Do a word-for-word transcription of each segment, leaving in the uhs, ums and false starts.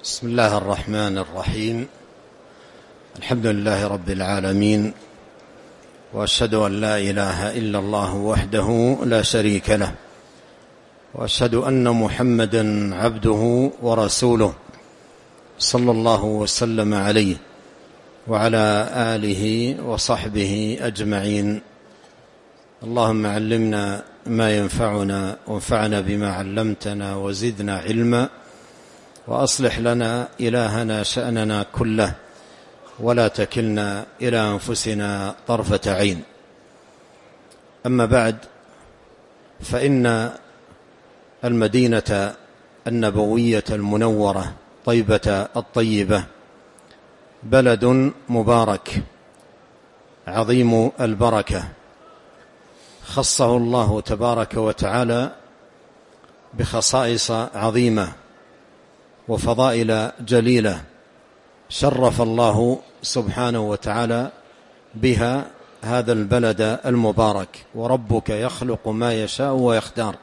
بسم الله الرحمن الرحيم. الحمد لله رب العالمين، وأشهد أن لا إله إلا الله وحده لا شريك له، وأشهد أن محمدا عبده ورسوله صلى الله وسلم عليه وعلى آله وصحبه أجمعين. اللهم علمنا ما ينفعنا وانفعنا بما علمتنا وزدنا علما، وأصلح لنا إلهنا شأننا كله، ولا تكلنا إلى أنفسنا طرفة عين. أما بعد، فإن المدينة النبوية المنورة طيبة الطيبة بلد مبارك عظيم البركة، خصه الله تبارك وتعالى بخصائص عظيمة وفضائل جليلة، شرف الله سبحانه وتعالى بها هذا البلد المبارك. وربك يخلق ما يشاء ويختار.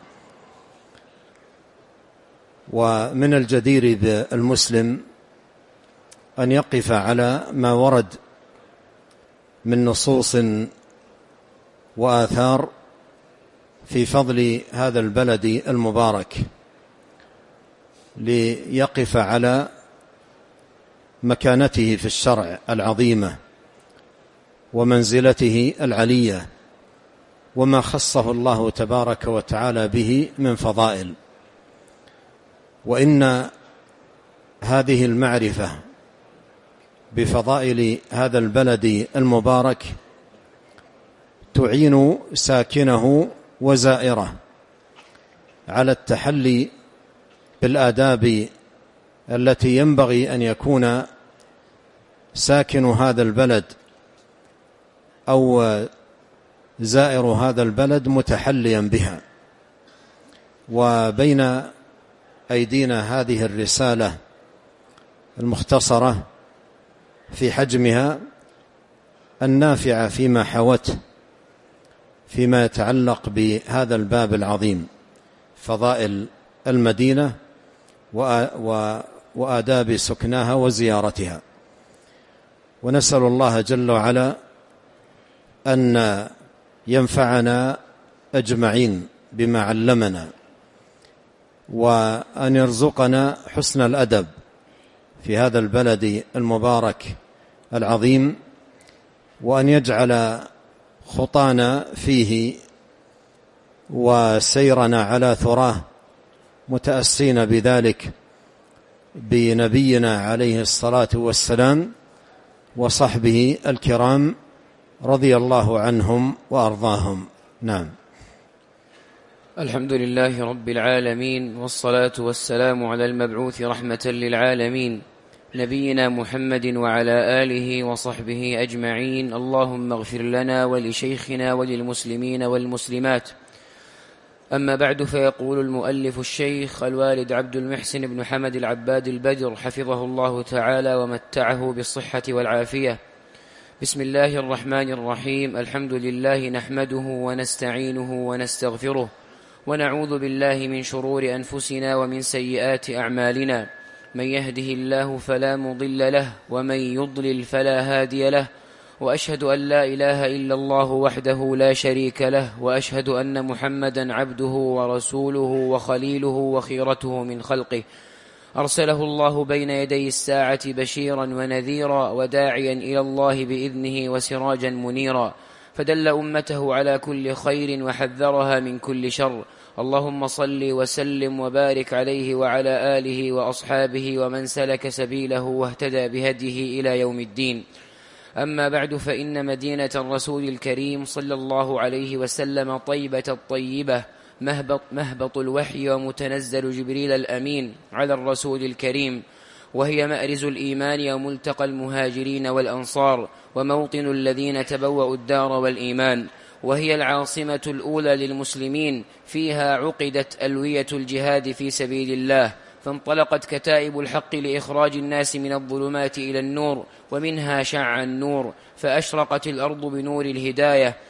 ومن الجدير بالمسلم أن يقف على ما ورد من نصوص وآثار في فضل هذا البلد المبارك، ليقف على مكانته في الشرع العظيمة ومنزلته العلية، وما خصه الله تبارك وتعالى به من فضائل. وإن هذه المعرفة بفضائل هذا البلد المبارك تعين ساكنه وزائره على التحلي بالآداب التي ينبغي أن يكون ساكن هذا البلد أو زائر هذا البلد متحليا بها. وبين أيدينا هذه الرسالة المختصرة في حجمها النافعة فيما حوته فيما يتعلق بهذا الباب العظيم، فضائل المدينة وآداب سكناها وزيارتها. ونسأل الله جل وعلا أن ينفعنا أجمعين بما علمنا، وأن يرزقنا حسن الأدب في هذا البلد المبارك العظيم، وأن يجعل خطانا فيه وسيرنا على ثراه متأسين بذلك بنبينا عليه الصلاة والسلام وصحبه الكرام رضي الله عنهم وأرضاهم. نعم. الحمد لله رب العالمين، والصلاة والسلام على المبعوث رحمة للعالمين نبينا محمد وعلى آله وصحبه أجمعين. اللهم اغفر لنا ولشيخنا وللمسلمين والمسلمات. أما بعد، فيقول المؤلف الشيخ الوالد عبد المحسن بن حمد العباد البدر حفظه الله تعالى ومتعه بالصحة والعافية. بسم الله الرحمن الرحيم. الحمد لله نحمده ونستعينه ونستغفره، ونعوذ بالله من شرور أنفسنا ومن سيئات أعمالنا. من يهده الله فلا مضل له، ومن يضلل فلا هادي له. وأشهد أن لا إله إلا الله وحده لا شريك له، وأشهد أن محمدا عبده ورسوله وخليله وخيرته من خلقه، أرسله الله بين يدي الساعة بشيرا ونذيرا، وداعيا إلى الله بإذنه وسراجا منيرا، فدل أمته على كل خير وحذرها من كل شر. اللهم صل وسلم وبارك عليه وعلى آله وأصحابه ومن سلك سبيله واهتدى بهديه إلى يوم الدين. أما بعد، فإن مدينة الرسول الكريم صلى الله عليه وسلم طيبة الطيبة، مهبط, مهبط الوحي ومتنزل جبريل الأمين على الرسول الكريم، وهي مأرز الإيمان وملتقى المهاجرين والأنصار، وموطن الذين تبوأوا الدار والإيمان، وهي العاصمة الأولى للمسلمين، فيها عقدت ألوية الجهاد في سبيل الله، فانطلقت كتائب الحق لإخراج الناس من الظلمات إلى النور، ومنها شع النور، فأشرقت الأرض بنور الهداية،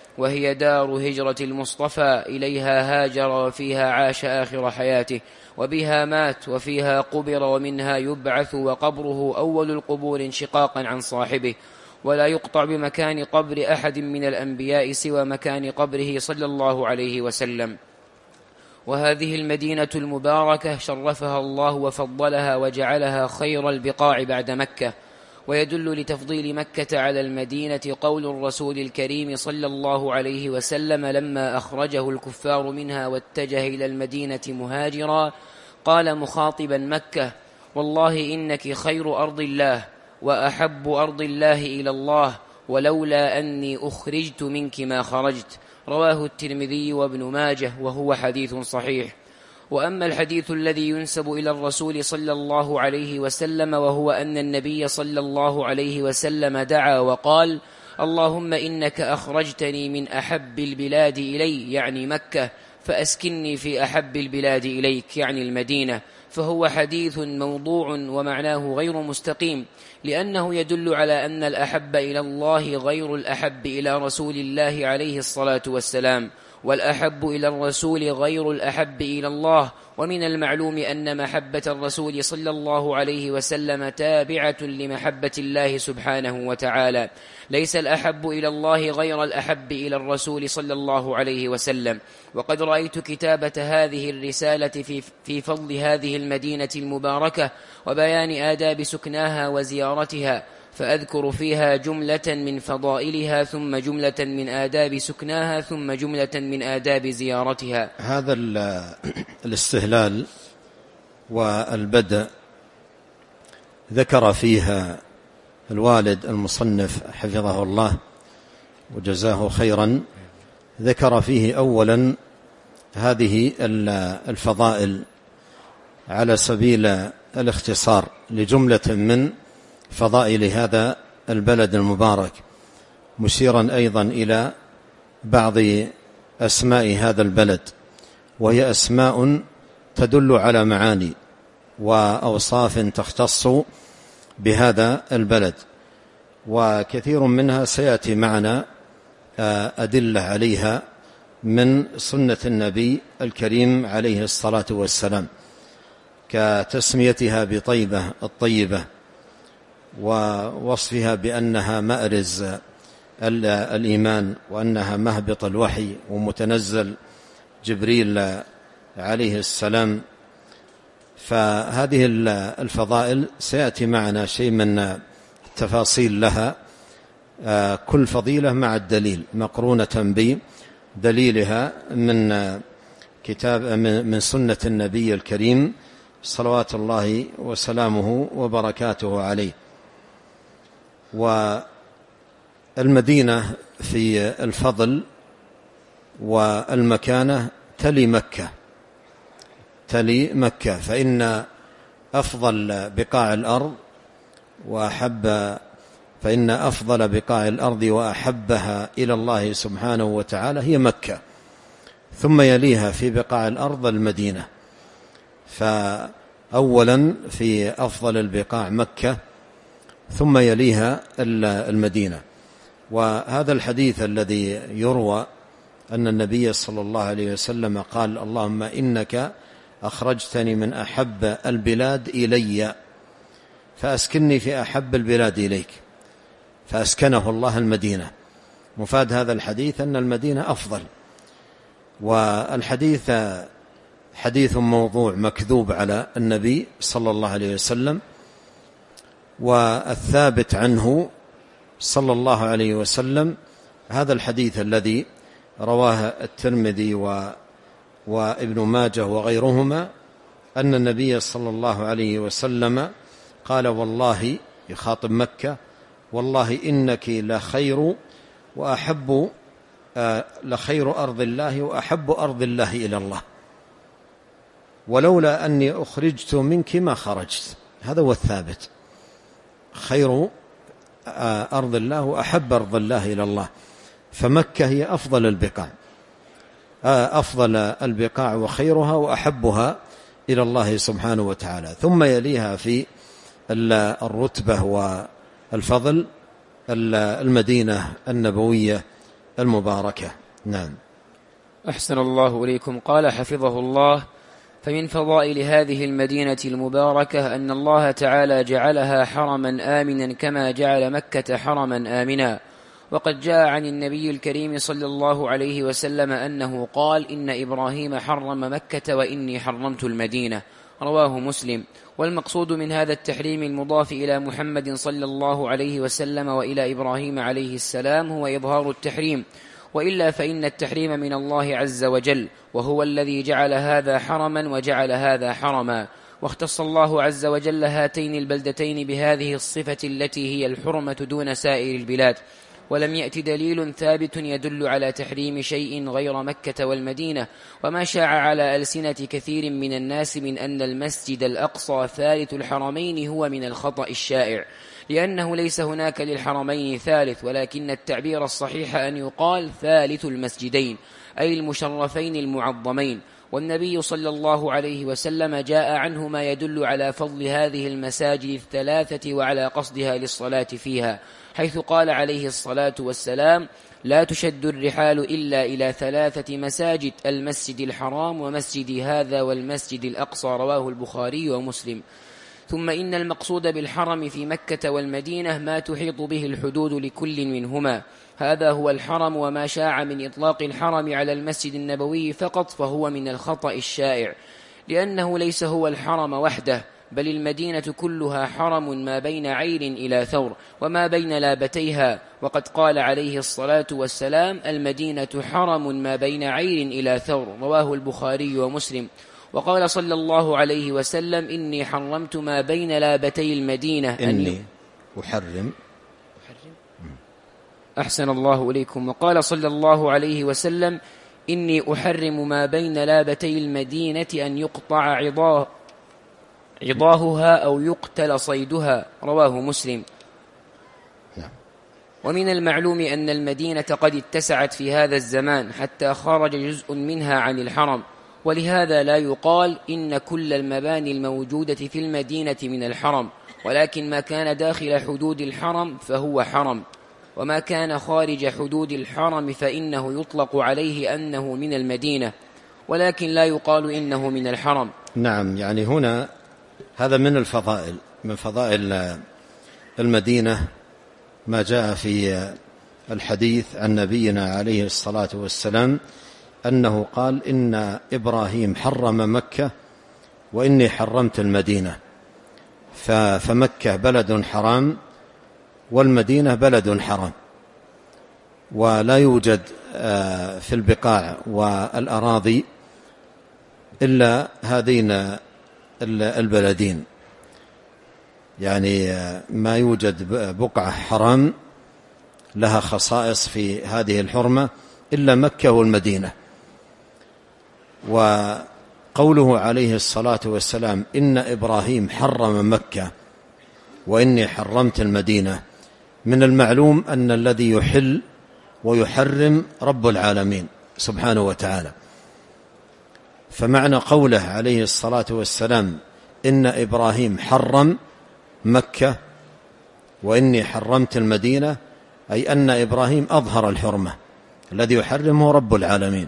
وهي دار هجرة المصطفى، إليها هاجر وفيها عاش آخر حياته، وبها مات وفيها قبر، ومنها يبعث، وقبره أول القبور انشقاقا عن صاحبه، ولا يقطع بمكان قبر أحد من الأنبياء سوى مكان قبره صلى الله عليه وسلم. وهذه المدينة المباركة شرفها الله وفضلها وجعلها خير البقاع بعد مكة. ويدل لتفضيل مكة على المدينة قول الرسول الكريم صلى الله عليه وسلم لما أخرجه الكفار منها واتجه إلى المدينة مهاجرا، قال مخاطبا مكة: والله إنك خير أرض الله وأحب أرض الله إلى الله، ولولا أني أخرجت منك ما خرجت. رواه الترمذي وابن ماجه وهو حديث صحيح. وأما الحديث الذي ينسب إلى الرسول صلى الله عليه وسلم، وهو أن النبي صلى الله عليه وسلم دعا وقال: اللهم إنك أخرجتني من أحب البلاد إلي، يعني مكة، فأسكنني في أحب البلاد إليك، يعني المدينة، فهو حديث موضوع ومعناه غير مستقيم، لأنه يدل على أن الأحب إلى الله غير الأحب إلى رسول الله عليه الصلاة والسلام، والأحب إلى الرسول غير الأحب إلى الله. ومن المعلوم أن محبة الرسول صلى الله عليه وسلم تابعة لمحبة الله سبحانه وتعالى، ليس الأحب إلى الله غير الأحب إلى الرسول صلى الله عليه وسلم. وقد رأيت كتابة هذه الرسالة في, في فضل هذه المدينة المباركة وبيان آداب سكناها وزيارتها، فأذكر فيها جملة من فضائلها، ثم جملة من آداب سكناها، ثم جملة من آداب زيارتها. هذا الاستهلال والبدء ذكر فيها الوالد المصنف حفظه الله وجزاه خيرا، ذكر فيه أولا هذه الفضائل على سبيل الاختصار لجملة من فضائل هذا البلد المبارك، مشيرا أيضا إلى بعض أسماء هذا البلد، وهي أسماء تدل على معاني وأوصاف تختص بهذا البلد، وكثير منها سيأتي معنا أدلة عليها من سنة النبي الكريم عليه الصلاة والسلام، كتسميتها بطيبة الطيبة، ووصفها بأنها مأرز الإيمان، وأنها مهبط الوحي ومتنزل جبريل عليه السلام. فهذه الفضائل سيأتي معنا شيء من التفاصيل لها، كل فضيلة مع الدليل مقرونة بدليلها من كتاب من سنة النبي الكريم صلوات الله وسلامه وبركاته عليه. والمدينة في الفضل والمكانة تلي مكة تلي مكة فإن أفضل بقاع الأرض وأحب فإن أفضل بقاع الأرض وأحبها إلى الله سبحانه وتعالى هي مكة، ثم يليها في بقاع الأرض المدينة. فأولا في أفضل البقاع مكة، ثم يليها المدينة. وهذا الحديث الذي يروى أن النبي صلى الله عليه وسلم قال: اللهم إنك أخرجتني من أحب البلاد إلي فأسكنني في أحب البلاد إليك، فأسكنه الله المدينة. مفاد هذا الحديث أن المدينة أفضل. والحديث حديث موضوع مكذوب على النبي صلى الله عليه وسلم، والثابت عنه صلى الله عليه وسلم هذا الحديث الذي رواه الترمذي و وابن ماجه وغيرهما، أن النبي صلى الله عليه وسلم قال: والله، يخاطب مكة، والله إنك لخير وأحب آه لخير أرض الله وأحب أرض الله إلى الله، ولولا أني أخرجت منك ما خرجت. هذا هو الثابت، خير آه أرض الله وأحب أرض الله إلى الله. فمكة هي أفضل البقاع آه أفضل البقاع وخيرها وأحبها إلى الله سبحانه وتعالى. ثم يليها في الرتبة والفضل المدينة النبوية المباركة. نعم. أحسن الله إليكم. قال حفظه الله: فمن فضائل هذه المدينة المباركة أن الله تعالى جعلها حرما آمنا كما جعل مكة حرما آمنا. وقد جاء عن النبي الكريم صلى الله عليه وسلم أنه قال: إن إبراهيم حرم مكة وإني حرمت المدينة. رواه مسلم. والمقصود من هذا التحريم المضاف إلى محمد صلى الله عليه وسلم وإلى إبراهيم عليه السلام هو إظهار التحريم، وإلا فإن التحريم من الله عز وجل، وهو الذي جعل هذا حرما وجعل هذا حرما. واختص الله عز وجل هاتين البلدتين بهذه الصفة التي هي الحرمة دون سائر البلاد، ولم يأت دليل ثابت يدل على تحريم شيء غير مكة والمدينة. وما شاع على ألسنة كثير من الناس من أن المسجد الأقصى ثالث الحرمين هو من الخطأ الشائع، لأنه ليس هناك للحرمين ثالث، ولكن التعبير الصحيح أن يقال ثالث المسجدين، أي المشرفين المعظمين. والنبي صلى الله عليه وسلم جاء عنه ما يدل على فضل هذه المساجد الثلاثة وعلى قصدها للصلاة فيها، حيث قال عليه الصلاة والسلام: لا تشد الرحال إلا إلى ثلاثة مساجد: المسجد الحرام ومسجد هذا والمسجد الأقصى. رواه البخاري ومسلم. ثم إن المقصود بالحرم في مكة والمدينة ما تحيط به الحدود لكل منهما، هذا هو الحرم. وما شاع من إطلاق الحرم على المسجد النبوي فقط فهو من الخطأ الشائع، لأنه ليس هو الحرم وحده، بل المدينة كلها حرم ما بين عير إلى ثور وما بين لابتيها. وقد قال عليه الصلاة والسلام: المدينة حرم ما بين عير إلى ثور. رواه البخاري ومسلم. وقال صلى الله عليه وسلم: إني حرمت ما بين لابتي المدينة. إني أحرم. أحسن الله إليكم. وقال صلى الله عليه وسلم: إني أحرم ما بين لابتي المدينة أن يقطع عضاه عضاهها أو يقتل صيدها. رواه مسلم. ومن المعلوم أن المدينة قد اتسعت في هذا الزمان حتى خرج جزء منها عن الحرم، ولهذا لا يقال إن كل المباني الموجودة في المدينة من الحرم، ولكن ما كان داخل حدود الحرم فهو حرم، وما كان خارج حدود الحرم فإنه يطلق عليه أنه من المدينة، ولكن لا يقال إنه من الحرم. نعم، يعني هنا هذا من الفضائل، من فضائل المدينة ما جاء في الحديث عن نبينا عليه الصلاة والسلام أنه قال: إن إبراهيم حرم مكة وإني حرمت المدينة. فمكة بلد حرام والمدينة بلد حرام، ولا يوجد في البقاع والأراضي إلا هذين البلدين، يعني ما يوجد بقعة حرام لها خصائص في هذه الحرمة إلا مكة والمدينة. وقوله عليه الصلاة والسلام: إن إبراهيم حرم مكة وإني حرمت المدينة، من المعلوم أن الذي يحل ويحرم رب العالمين سبحانه وتعالى. فمعنى قوله عليه الصلاة والسلام: إن إبراهيم حرم مكة وإني حرمت المدينة، أي أن إبراهيم أظهر الحرمة، الذي يحرمه رب العالمين.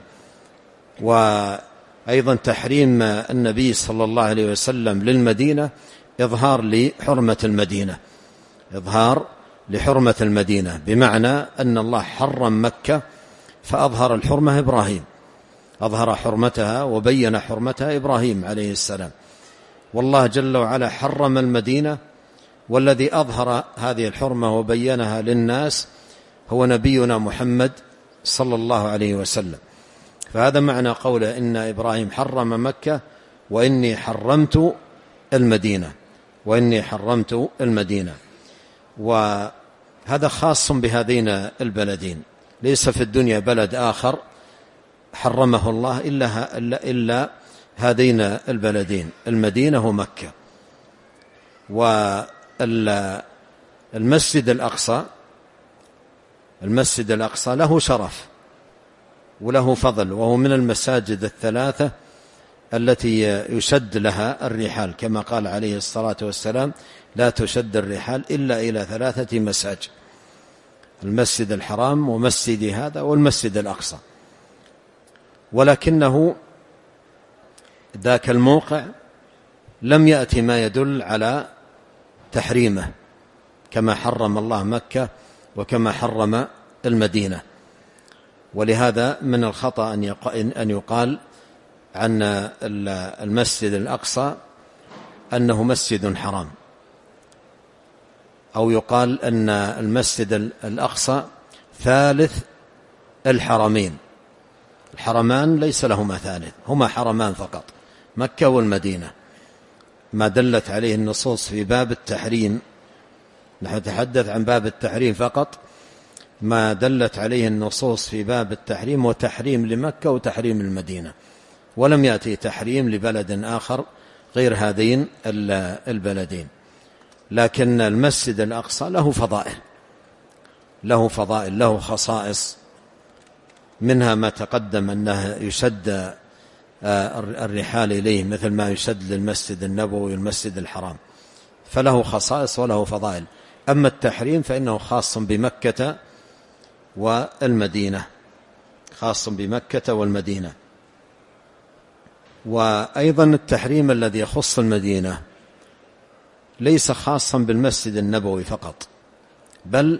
وأيضا تحريم النبي صلى الله عليه وسلم للمدينة إظهار لحرمة المدينة، إظهار لحرمة المدينة، بمعنى أن الله حرم مكة فأظهر الحرمة إبراهيم، أظهر حرمتها وبين حرمتها إبراهيم عليه السلام. والله جل وعلا حرم المدينة، والذي أظهر هذه الحرمة وبينها للناس هو نبينا محمد صلى الله عليه وسلم. فهذا معنى قوله: إن إبراهيم حرم مكة وإني حرمت المدينة، وإني حرمت المدينة. وهذا خاص بهذين البلدين، ليس في الدنيا بلد آخر حرمه الله إلا, إلا هذين البلدين، المدينة ومكة. والمسجد الأقصى المسجد الأقصى له شرف وله فضل، وهو من المساجد الثلاثة التي يشد لها الرحال، كما قال عليه الصلاة والسلام: لا تشد الرحال إلا إلى ثلاثة مساجد: المسجد الحرام ومسجد هذا والمسجد الأقصى، ولكنه ذاك الموقع لم يأتي ما يدل على تحريمه كما حرم الله مكة وكما حرم المدينة. ولهذا من الخطأ أن يقال عن المسجد الأقصى أنه مسجد حرام، أو يقال أن المسجد الأقصى ثالث الحرمين. الحرمان ليس لهما ثالث، هما حرمان فقط، مكة والمدينة. ما دلت عليه النصوص في باب التحريم، نحن نتحدث عن باب التحريم فقط، ما دلت عليه النصوص في باب التحريم وتحريم لمكة وتحريم المدينة، ولم يأتي تحريم لبلد آخر غير هذين البلدين. لكن المسجد الأقصى له فضائل، له فضائل له خصائص، منها ما تقدم أنه يشد الرحال إليه مثل ما يشد للمسجد النبوي والمسجد الحرام، فله خصائص وله فضائل. أما التحريم فإنه خاص بمكة والمدينة، خاص بمكة والمدينة. وأيضا التحريم الذي يخص المدينة ليس خاصا بالمسجد النبوي فقط، بل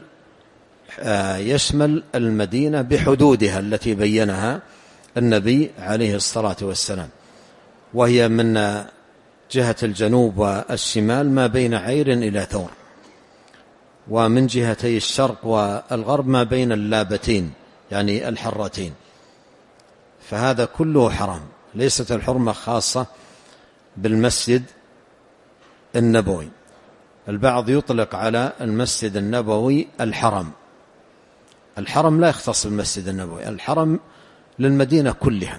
يشمل المدينة بحدودها التي بينها النبي عليه الصلاة والسلام، وهي من جهة الجنوب والشمال ما بين عير إلى ثور، ومن جهتي الشرق والغرب ما بين اللابتين يعني الحرتين، فهذا كله حرام. ليست الحرمة خاصة بالمسجد النبوي. البعض يطلق على المسجد النبوي الحرم، الحرم لا يختص بالمسجد النبوي، الحرم للمدينة كلها،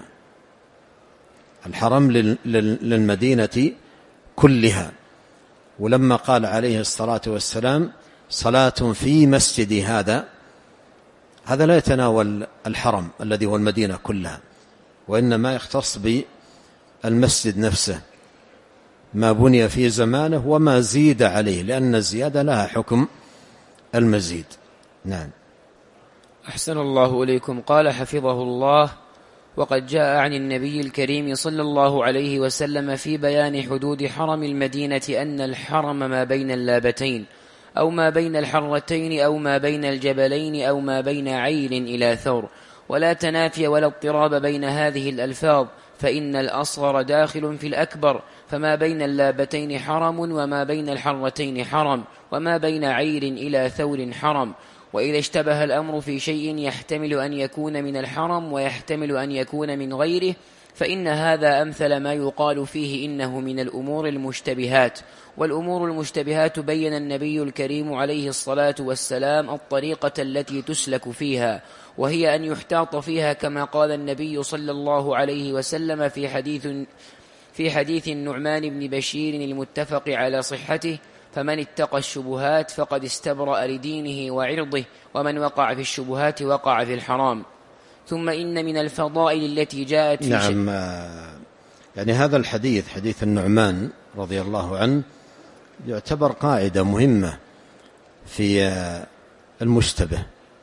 الحرم للمدينة كلها. ولما قال عليه الصلاة والسلام صلاة في مسجدي هذا، هذا لا يتناول الحرم الذي هو المدينة كلها، وإنما يختص بالمسجد نفسه، ما بني في زمانه وما زيد عليه، لأن الزيادة لها حكم المزيد. نعم. أحسن الله إليكم. قال حفظه الله: وقد جاء عن النبي الكريم صلى الله عليه وسلم في بيان حدود حرم المدينة أن الحرم ما بين اللابتين أو ما بين الحرتين أو ما بين الجبلين أو ما بين عيل إلى ثور، ولا تنافي ولا اضطراب بين هذه الألفاظ، فإن الأصغر داخل في الأكبر، فما بين اللابتين حرم وما بين الحرتين حرم وما بين عيل إلى ثور حرم. وإذا اشتبه الأمر في شيء يحتمل أن يكون من الحرم ويحتمل أن يكون من غيره، فإن هذا أمثل ما يقال فيه إنه من الأمور المشتبهات. والأمور المشتبهات بين النبي الكريم عليه الصلاة والسلام الطريقة التي تسلك فيها، وهي أن يحتاط فيها كما قال النبي صلى الله عليه وسلم في حديث في حديث النعمان بن بشير المتفق على صحته: فمن اتقى الشبهات فقد استبرأ لدينه وعرضه، ومن وقع في الشبهات وقع في الحرام. ثم إن من الفضائل التي جاءت في نعم، يعني هذا الحديث حديث النعمان رضي الله عنه يعتبر قاعدة مهمة في المشتبه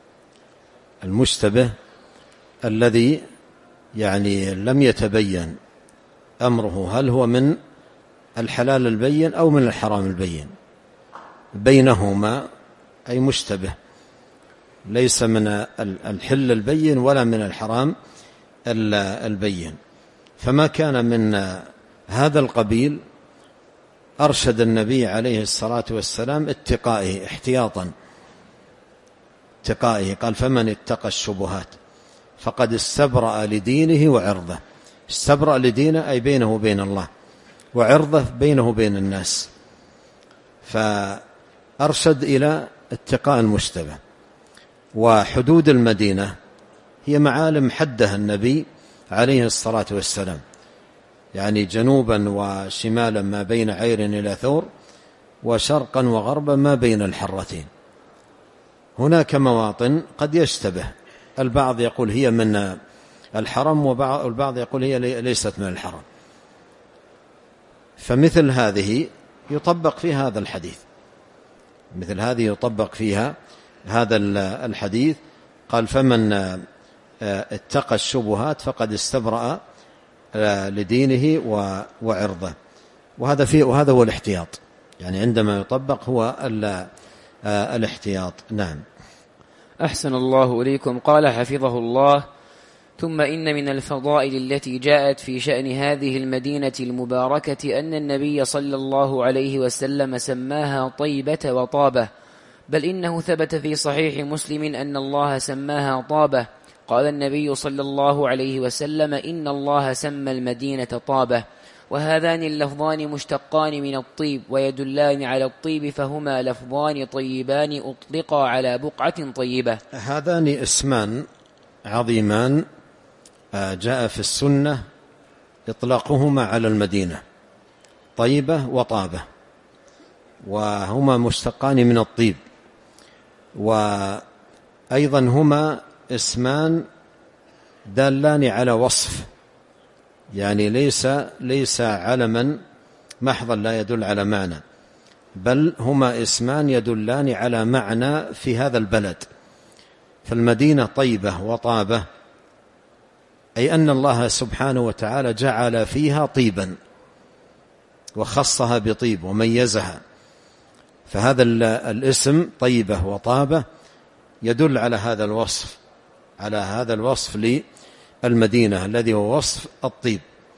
المشتبه الذي يعني لم يتبين أمره هل هو من الحلال البين أو من الحرام البين، بينهما أي مشتبه، ليس من الحل البين ولا من الحرام البين. فما كان من هذا القبيل أرشد النبي عليه الصلاة والسلام اتقائه احتياطا اتقائه، قال: فمن اتقى الشبهات فقد استبرأ لدينه وعرضه. استبرأ لدينه أي بينه وبين الله، وعرضه بينه وبين الناس، فأرشد إلى اتقاء المشتبه. وحدود المدينة هي معالم حدها النبي عليه الصلاة والسلام، يعني جنوبا وشمالا ما بين عير إلى ثور، وشرقا وغربا ما بين الحرتين. هناك مواطن قد يشتبه، البعض يقول هي من الحرم والبعض يقول هي ليست من الحرم، فمثل هذه يطبق فيها هذا الحديث، مثل هذه يطبق فيها هذا الحديث قال فمن اتقى الشبهات فقد استبرأ لدينه وعرضه. وهذا فيه وهذا هو الاحتياط، يعني عندما يطبق هو الاحتياط. نعم. أحسن الله إليكم. قال حفظه الله: ثم إن من الفضائل التي جاءت في شأن هذه المدينة المباركة أن النبي صلى الله عليه وسلم سماها طيبة وطابة، بل إنه ثبت في صحيح مسلم أن الله سماها طابة. قال النبي صلى الله عليه وسلم: إن الله سمى المدينة طابة. وهذان اللفظان مشتقان من الطيب ويدلان على الطيب، فهما لفظان طيبان أطلقا على بقعة طيبة. هذان اسمان عظيمان جاء في السنة إطلاقهما على المدينة، طيبة وطابة، وهما مشتقان من الطيب، وأيضا هما اسمان دالان على وصف، يعني ليس ليس علما محضا لا يدل على معنى، بل هما اسمان يدلان على معنى في هذا البلد. فالمدينة طيبة وطابة، أي أن الله سبحانه وتعالى جعل فيها طيبا وخصها بطيب وميزها، فهذا الاسم طيبة وطابة يدل على هذا الوصف، على هذا الوصف للمدينة الذي هو وصف الطيب.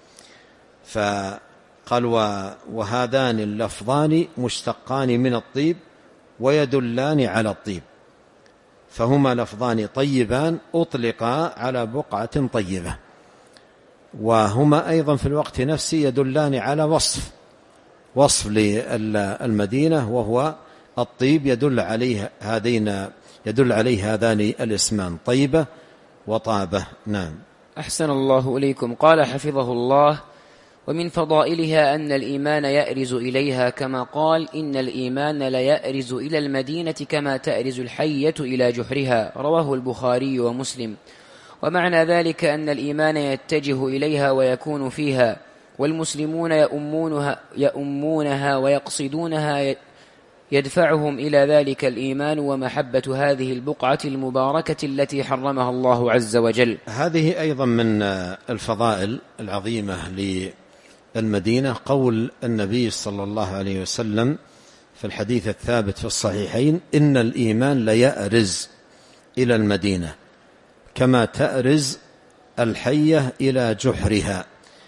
فقال: وهذان اللفظان مشتقان من الطيب ويدلان على الطيب، فهما لفظان طيبان أطلقا على بقعة طيبة، وهما أيضا في الوقت نفسه يدلان على وصف وصف للمدينة وهو الطيب، يدل عليه هذين يدل عليه هذان الاسمان طيبة وطابة. نعم. أحسن الله إليكم. قال حفظه الله: ومن فضائلها أن الإيمان يأرز إليها، كما قال: إن الإيمان ليأرز إلى المدينة كما تأرز الحية إلى جحرها. رواه البخاري ومسلم. ومعنى ذلك أن الإيمان يتجه إليها ويكون فيها، والمسلمون يؤمونها, يؤمونها ويقصدونها، يدفعهم إلى ذلك الإيمان ومحبة هذه البقعة المباركة التي حرمها الله عز وجل. هذه أيضا من الفضائل العظيمة للمدينة قول النبي صلى الله عليه وسلم في الحديث الثابت في الصحيحين: إن الإيمان ليأرز إلى المدينة كما تأرز الحية إلى جحرها.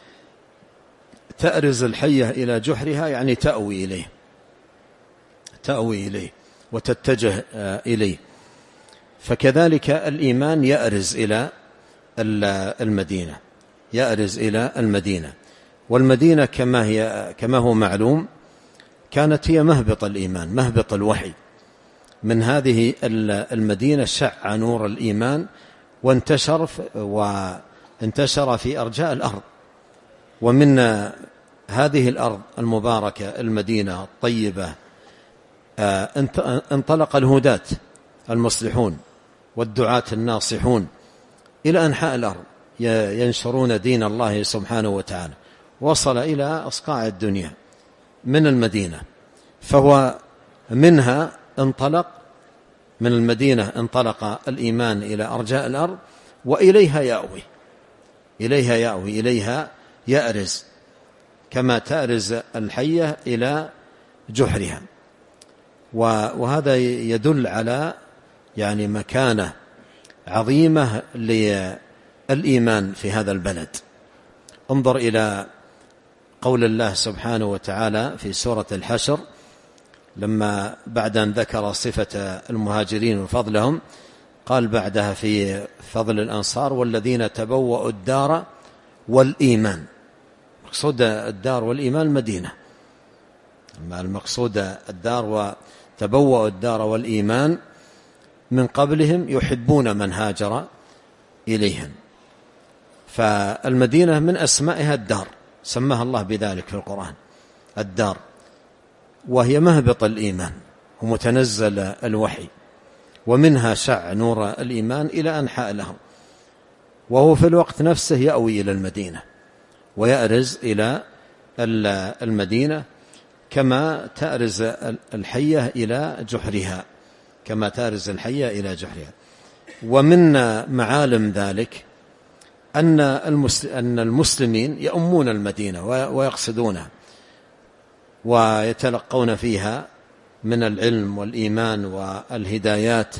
تأرز الحية إلى جحرها يعني تأوي إليه تأوي إليه وتتجه إليه. فكذلك الإيمان يأرز إلى المدينة يأرز إلى المدينة والمدينة كما هي كما هو معلوم كانت هي مهبط الإيمان، مهبط الوحي. من هذه المدينة شع نور الإيمان وانتشر وانتشر في أرجاء الأرض. ومن هذه الأرض المباركة المدينة الطيبة انطلق الهداة المصلحون والدعاة الناصحون إلى أنحاء الأرض ينشرون دين الله سبحانه وتعالى. وصل إلى أصقاع الدنيا من المدينة، فهو منها انطلق من المدينة انطلق الإيمان إلى أرجاء الأرض، وإليها يأوي إليها يأوي إليها يأرز كما تأرز الحية إلى جحرها. وهذا يدل على يعني مكانة عظيمة للإيمان في هذا البلد. انظر إلى قول الله سبحانه وتعالى في سورة الحشر لما بعد أن ذكر صفة المهاجرين وفضلهم قال بعدها في فضل الأنصار: والذين تبوأوا الدار والإيمان. مقصود الدار والإيمان المدينة، المقصود الدار وتبوأوا الدار والإيمان من قبلهم يحبون من هاجر إليهم. فالمدينة من أسمائها الدار، سماها الله بذلك في القرآن الدار، وهي مهبط الإيمان ومتنزل الوحي، ومنها شع نور الإيمان إلى أنحاء الأرض، وهو في الوقت نفسه يأوي إلى المدينة ويأرز إلى المدينة كما تأرز الحية إلى جحرها. كما تارز الحية إلى جحرها. ومن معالم ذلك أن المسلمين يؤمون المدينة ويقصدونها ويتلقون فيها من العلم والإيمان والهدايات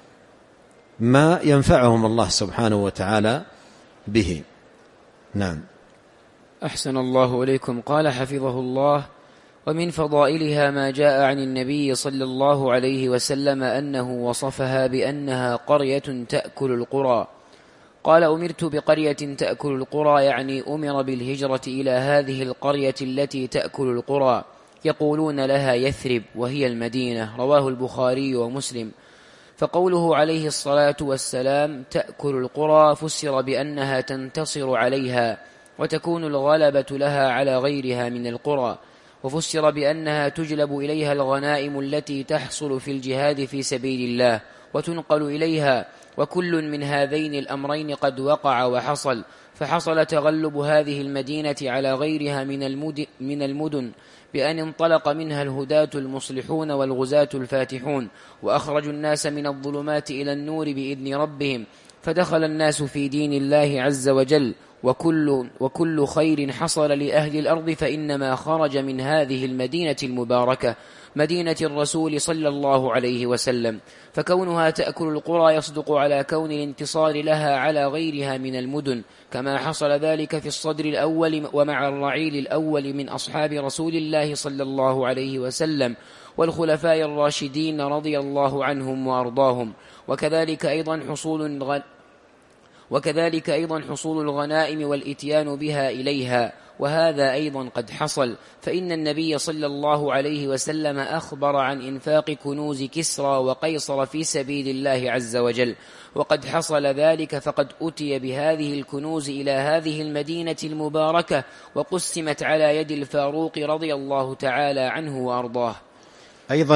ما ينفعهم الله سبحانه وتعالى به. نعم. أحسن الله إليكم. قال حفظه الله: ومن فضائلها ما جاء عن النبي صلى الله عليه وسلم أنه وصفها بأنها قرية تأكل القرى. قال: أمرت بقرية تأكل القرى، يعني أمر بالهجرة إلى هذه القرية التي تأكل القرى، يقولون لها يثرب وهي المدينة. رواه البخاري ومسلم. فقوله عليه الصلاة والسلام تأكل القرى فسر بأنها تنتصر عليها وتكون الغلبة لها على غيرها من القرى، وفسر بأنها تجلب إليها الغنائم التي تحصل في الجهاد في سبيل الله وتنقل إليها، وكل من هذين الأمرين قد وقع وحصل، فحصل تغلب هذه المدينة على غيرها من المدن بأن انطلق منها الهداة المصلحون والغزاة الفاتحون، وأخرجوا الناس من الظلمات إلى النور بإذن ربهم، فدخل الناس في دين الله عز وجل، وكل, وكل خير حصل لأهل الأرض فإنما خرج من هذه المدينة المباركة مدينة الرسول صلى الله عليه وسلم. فكونها تأكل القرى يصدق على كون الانتصار لها على غيرها من المدن، كما حصل ذلك في الصدر الأول ومع الرعيل الأول من أصحاب رسول الله صلى الله عليه وسلم والخلفاء الراشدين رضي الله عنهم وأرضاهم. وكذلك أيضا حصول الغ... وكذلك أيضا حصول الغنائم والإتيان بها إليها، وهذا أيضا قد حصل، فإن النبي صلى الله عليه وسلم أخبر عن إنفاق كنوز كسرى وقيصر في سبيل الله عز وجل، وقد حصل ذلك، فقد أتي بهذه الكنوز إلى هذه المدينة المباركة وقسمت على يد الفاروق رضي الله تعالى عنه وأرضاه. أيضا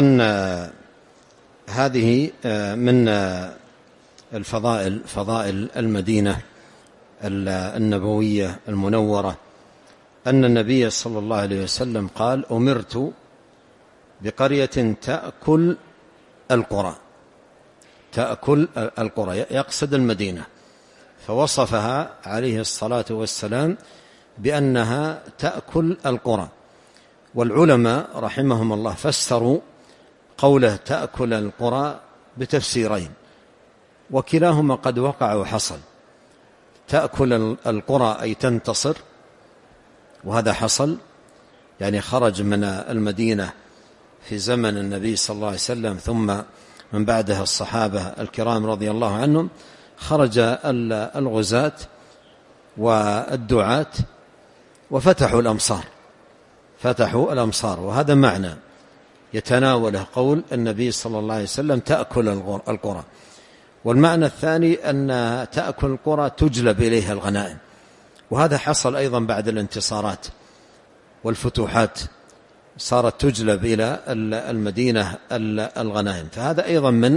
هذه من الفضائل فضائل المدينة النبوية المنورة أن النبي صلى الله عليه وسلم قال: أمرت بقرية تأكل القرى. تأكل القرى يقصد المدينة، فوصفها عليه الصلاة والسلام بأنها تأكل القرى. والعلماء رحمهم الله فسروا قوله تأكل القرى بتفسيرين، وكلاهما قد وقع وحصل. تأكل القرى أي تنتصر، وهذا حصل، يعني خرج من المدينة في زمن النبي صلى الله عليه وسلم ثم من بعدها الصحابة الكرام رضي الله عنهم، خرج الغزاة والدعاة وفتحوا الأمصار فتحوا الأمصار وهذا معنى يتناوله قول النبي صلى الله عليه وسلم تأكل القرى. والمعنى الثاني أن تأكل القرى تجلب إليها الغنائم، وهذا حصل أيضا بعد الانتصارات والفتوحات، صارت تجلب إلى المدينة الغنائم. فهذا أيضا من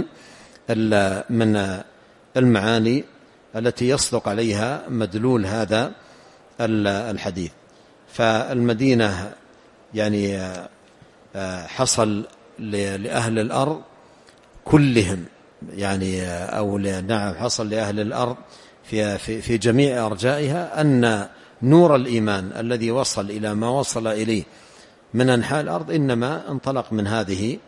من المعاني التي يصدق عليها مدلول هذا الحديث. فالمدينة يعني حصل لأهل الأرض كلهم، يعني أو نعم حصل لأهل الأرض في في في جميع أرجائها أن نور الإيمان الذي وصل إلى ما وصل إليه من أنحاء الأرض إنما انطلق من هذه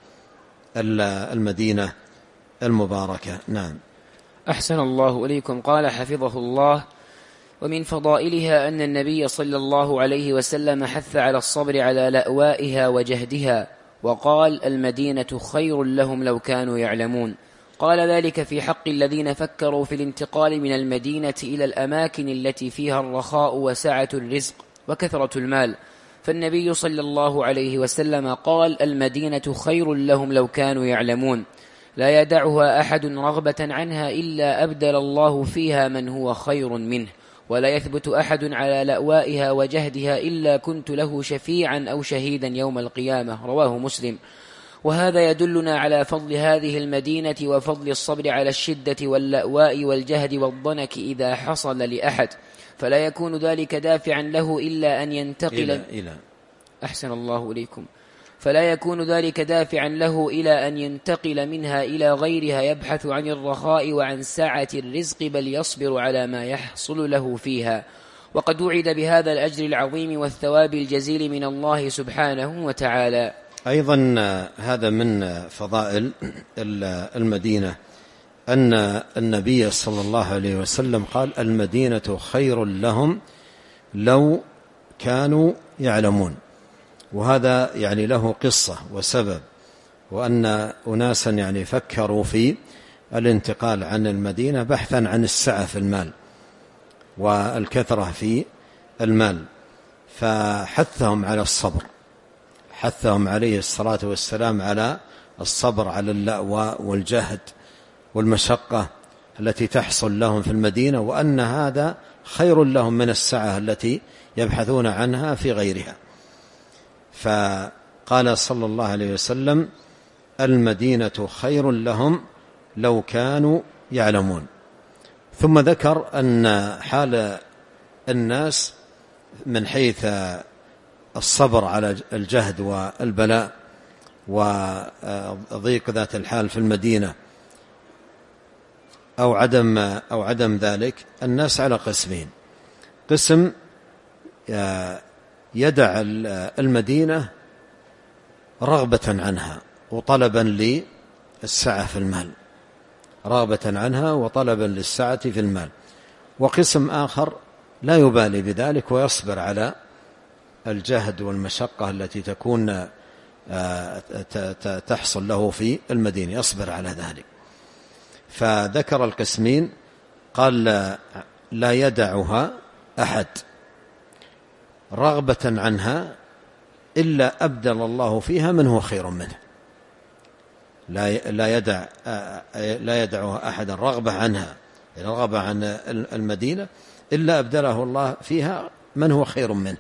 المدينة المباركة. نعم. أحسن الله إليكم. قال حفظه الله: ومن فضائلها أن النبي صلى الله عليه وسلم حث على الصبر على لأوائها وجهدها، وقال: المدينة خير لهم لو كانوا يعلمون. قال ذلك في حق الذين فكروا في الانتقال من المدينة إلى الأماكن التي فيها الرخاء وسعة الرزق وكثرة المال، فالنبي صلى الله عليه وسلم قال: المدينة خير لهم لو كانوا يعلمون، لا يدعها أحد رغبة عنها إلا أبدل الله فيها من هو خير منه، ولا يثبت أحد على لأوائها وجهدها إلا كنت له شفيعا أو شهيدا يوم القيامة. رواه مسلم. وهذا يدلنا على فضل هذه المدينة وفضل الصبر على الشدة واللأواء والجهد والضنك إذا حصل لأحد، فلا يكون ذلك دافعا له إلا أن ينتقل إلى, إلى. أحسن الله إليكم فلا يكون ذلك دافعا له إلى أن ينتقل منها إلى غيرها يبحث عن الرخاء وعن سعة الرزق، بل يصبر على ما يحصل له فيها. وقد وعد بهذا الأجر العظيم والثواب الجزيل من الله سبحانه وتعالى. أيضا هذا من فضائل المدينة أن النبي صلى الله عليه وسلم قال: المدينة خير لهم لو كانوا يعلمون. وهذا يعني له قصة وسبب، وأن أناسا يعني فكروا في الانتقال عن المدينة بحثا عن السعة في المال والكثرة في المال، فحثهم على الصبر، حثهم عليه الصلاة والسلام على الصبر على اللأواء والجهد والمشقة التي تحصل لهم في المدينة، وأن هذا خير لهم من السعة التي يبحثون عنها في غيرها. فقال صلى الله عليه وسلم: المدينة خير لهم لو كانوا يعلمون. ثم ذكر أن حال الناس من حيث الصبر على الجهد والبلاء وضيق ذات الحال في المدينة أو عدم أو عدم ذلك، الناس على قسمين: قسم يدع المدينة رغبة عنها وطلبا للسعة في المال، رغبة عنها وطلبا للسعة في المال، وقسم آخر لا يبالي بذلك ويصبر على الجهد والمشقة التي تكون تحصل له في المدينة، يصبر على ذلك. فذكر القسمين، قال: لا يدعها أحد رغبة عنها إلا أبدل الله فيها من هو خير منه. لا يدع لا يدعها أحد رغبة عنها، رغبة عن المدينة، إلا أبدله الله فيها من هو خير منه.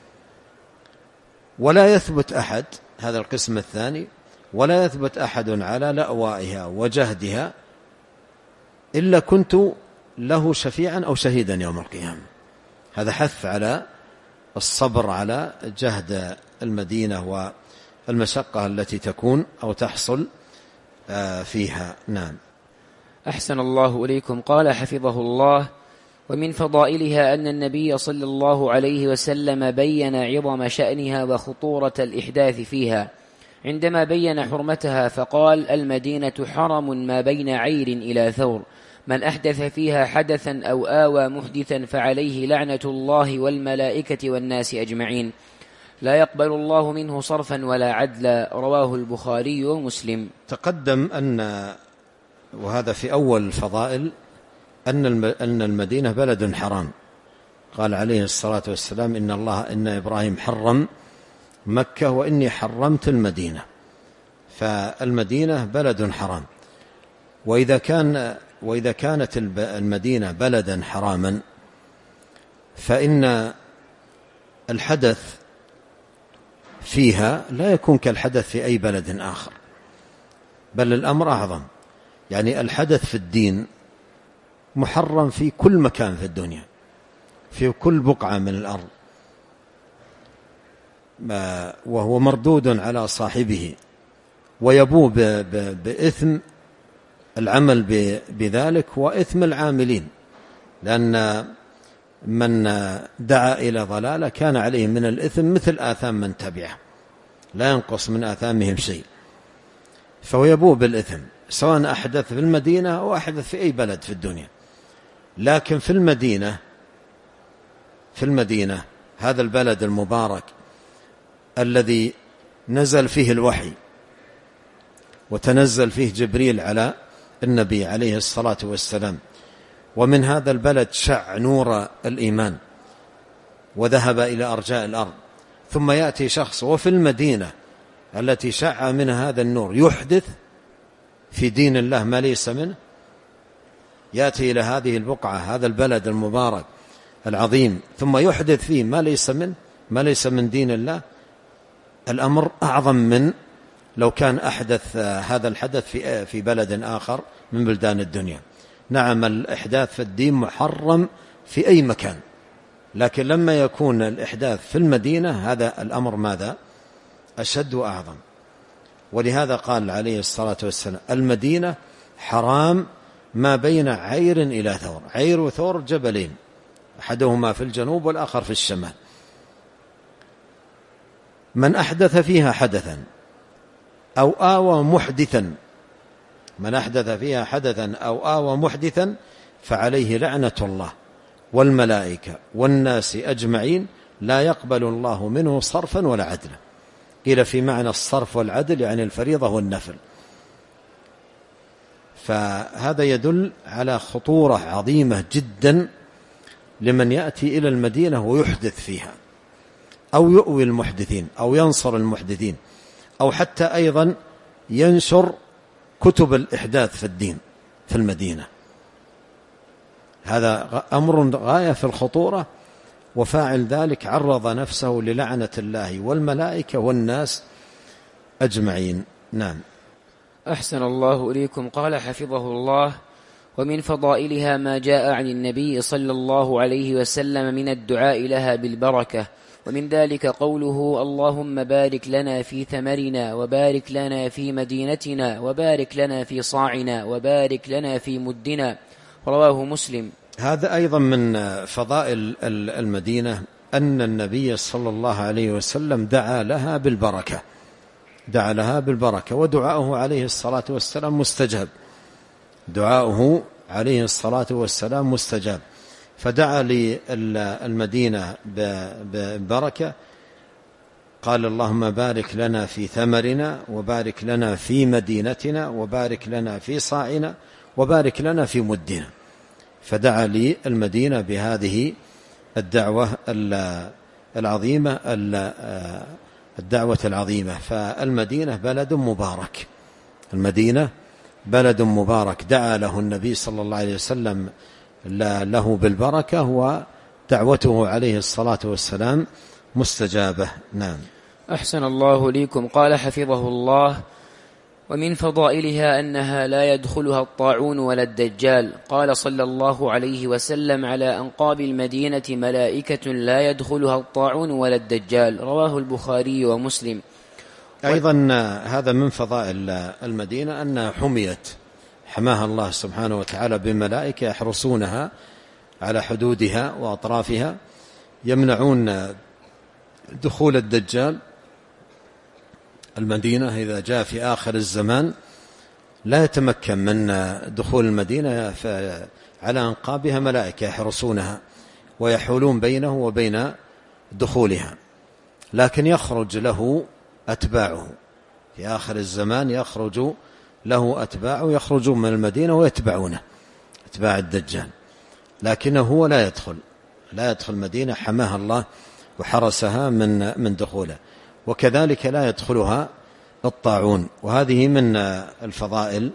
ولا يثبت أحد، هذا القسم الثاني، ولا يثبت أحد على لأوائها وجهدها إلا كنت له شفيعا أو شهيدا يوم القيامة. هذا حث على الصبر على جهد المدينة والمشقة التي تكون أو تحصل فيها. نعم. أحسن الله إليكم. قال حفظه الله: ومن فضائلها أن النبي صلى الله عليه وسلم بين عظم شأنها وخطورة الإحداث فيها عندما بين حرمتها، فقال: المدينة حرم ما بين عير إلى ثور، من أحدث فيها حدثا أو آوى محدثا فعليه لعنة الله والملائكة والناس أجمعين، لا يقبل الله منه صرفا ولا عدلا. رواه البخاري ومسلم. تقدم أن، وهذا في أول الفضائل، أن المدينة بلد حرام. قال عليه الصلاة والسلام: إن الله إن إبراهيم حرم مكة وإني حرمت المدينة. فالمدينة بلد حرام، وإذا كان وإذا كانت المدينة بلدا حراما فإن الحدث فيها لا يكون كالحدث في أي بلد آخر، بل الأمر أعظم. يعني الحدث في الدين محرم في كل مكان في الدنيا، في كل بقعة من الأرض، وهو مردود على صاحبه، ويبوء بإثم العمل بذلك وإثم العاملين، لأن من دعا إلى ضلالة كان عليه من الإثم مثل آثام من تبعه، لا ينقص من آثامهم شيء، فهو يبوء بالإثم سواء أحدث في المدينة أو أحدث في أي بلد في الدنيا. لكن في المدينة في المدينة هذا البلد المبارك الذي نزل فيه الوحي وتنزل فيه جبريل على النبي عليه الصلاة والسلام، ومن هذا البلد شع نور الإيمان وذهب إلى أرجاء الأرض، ثم يأتي شخص وفي المدينة التي شع منها هذا النور يحدث في دين الله ما ليس منه، يأتي إلى هذه البقعة هذا البلد المبارك العظيم ثم يحدث فيه ما ليس منه ما ليس من دين الله. الأمر أعظم من لو كان أحدث هذا الحدث في في بلد آخر من بلدان الدنيا. نعم، الإحداث في الدين محرم في أي مكان، لكن لما يكون الإحداث في المدينة هذا الأمر ماذا؟ أشد وأعظم. ولهذا قال عليه الصلاة والسلام المدينة حرام ما بين عير إلى ثور. عير وثور جبلين، أحدهما في الجنوب والآخر في الشمال. من أحدث فيها حدثا أو آوى محدثا من أحدث فيها حدثا أو آوى محدثا فعليه لعنة الله والملائكة والناس أجمعين لا يقبل الله منه صرفا ولا عدلا. قيل في معنى الصرف والعدل يعني الفريضة والنفل. فهذا يدل على خطورة عظيمة جدا لمن يأتي إلى المدينة ويحدث فيها أو يؤوي المحدثين أو ينصر المحدثين أو حتى أيضا ينشر كتب الإحداث في الدين في المدينة. هذا أمر غاية في الخطورة، وفاعل ذلك عرض نفسه للعنة الله والملائكة والناس أجمعين. نعم. أحسن الله إليكم. قال حفظه الله: ومن فضائلها ما جاء عن النبي صلى الله عليه وسلم من الدعاء لها بالبركة، ومن ذلك قوله: اللهم بارك لنا في ثمرنا وبارك لنا في مدينتنا وبارك لنا في صاعنا وبارك لنا في مدنا. رواه مسلم. هذا أيضا من فضائل المدينة أن النبي صلى الله عليه وسلم دعا لها بالبركة دعا لها بالبركة ودعاؤه عليه الصلاة والسلام مستجاب دعاؤه عليه الصلاة والسلام مستجاب فدعا للمدينة ببركة. قال: اللهم بارك لنا في ثمرنا وبارك لنا في مدينتنا وبارك لنا في صاعنا وبارك لنا في مدنا. فدعا للمدينة بهذه الدعوة العظيمة الدعوة العظيمة. فالمدينة بلد مبارك المدينة بلد مبارك دعا له النبي صلى الله عليه وسلم له بالبركة، ودعوته عليه الصلاة والسلام مستجابة. نعم. أحسن الله ليكم. قال حفظه الله: ومن فضائلها أنها لا يدخلها الطاعون ولا الدجال. قال صلى الله عليه وسلم: على أنقاب المدينة ملائكة لا يدخلها الطاعون ولا الدجال. رواه البخاري ومسلم. أيضا هذا من فضائل المدينة أنها حميت حماها الله سبحانه وتعالى بملائكة يحرسونها على حدودها وأطرافها، يمنعون دخول الدجال. المدينة إذا جاء في آخر الزمان لا يتمكن من دخول المدينة، على أنقابها ملائكة يحرسونها ويحولون بينه وبين دخولها، لكن يخرج له أتباعه في آخر الزمان، يخرج له أتباعه يخرجون من المدينة ويتبعونه أتباع الدجال، لكنه هو لا يدخل لا يدخل المدينة، حماها الله وحرسها من من دخوله. وكذلك لا يدخلها الطاعون. وهذه من الفضائل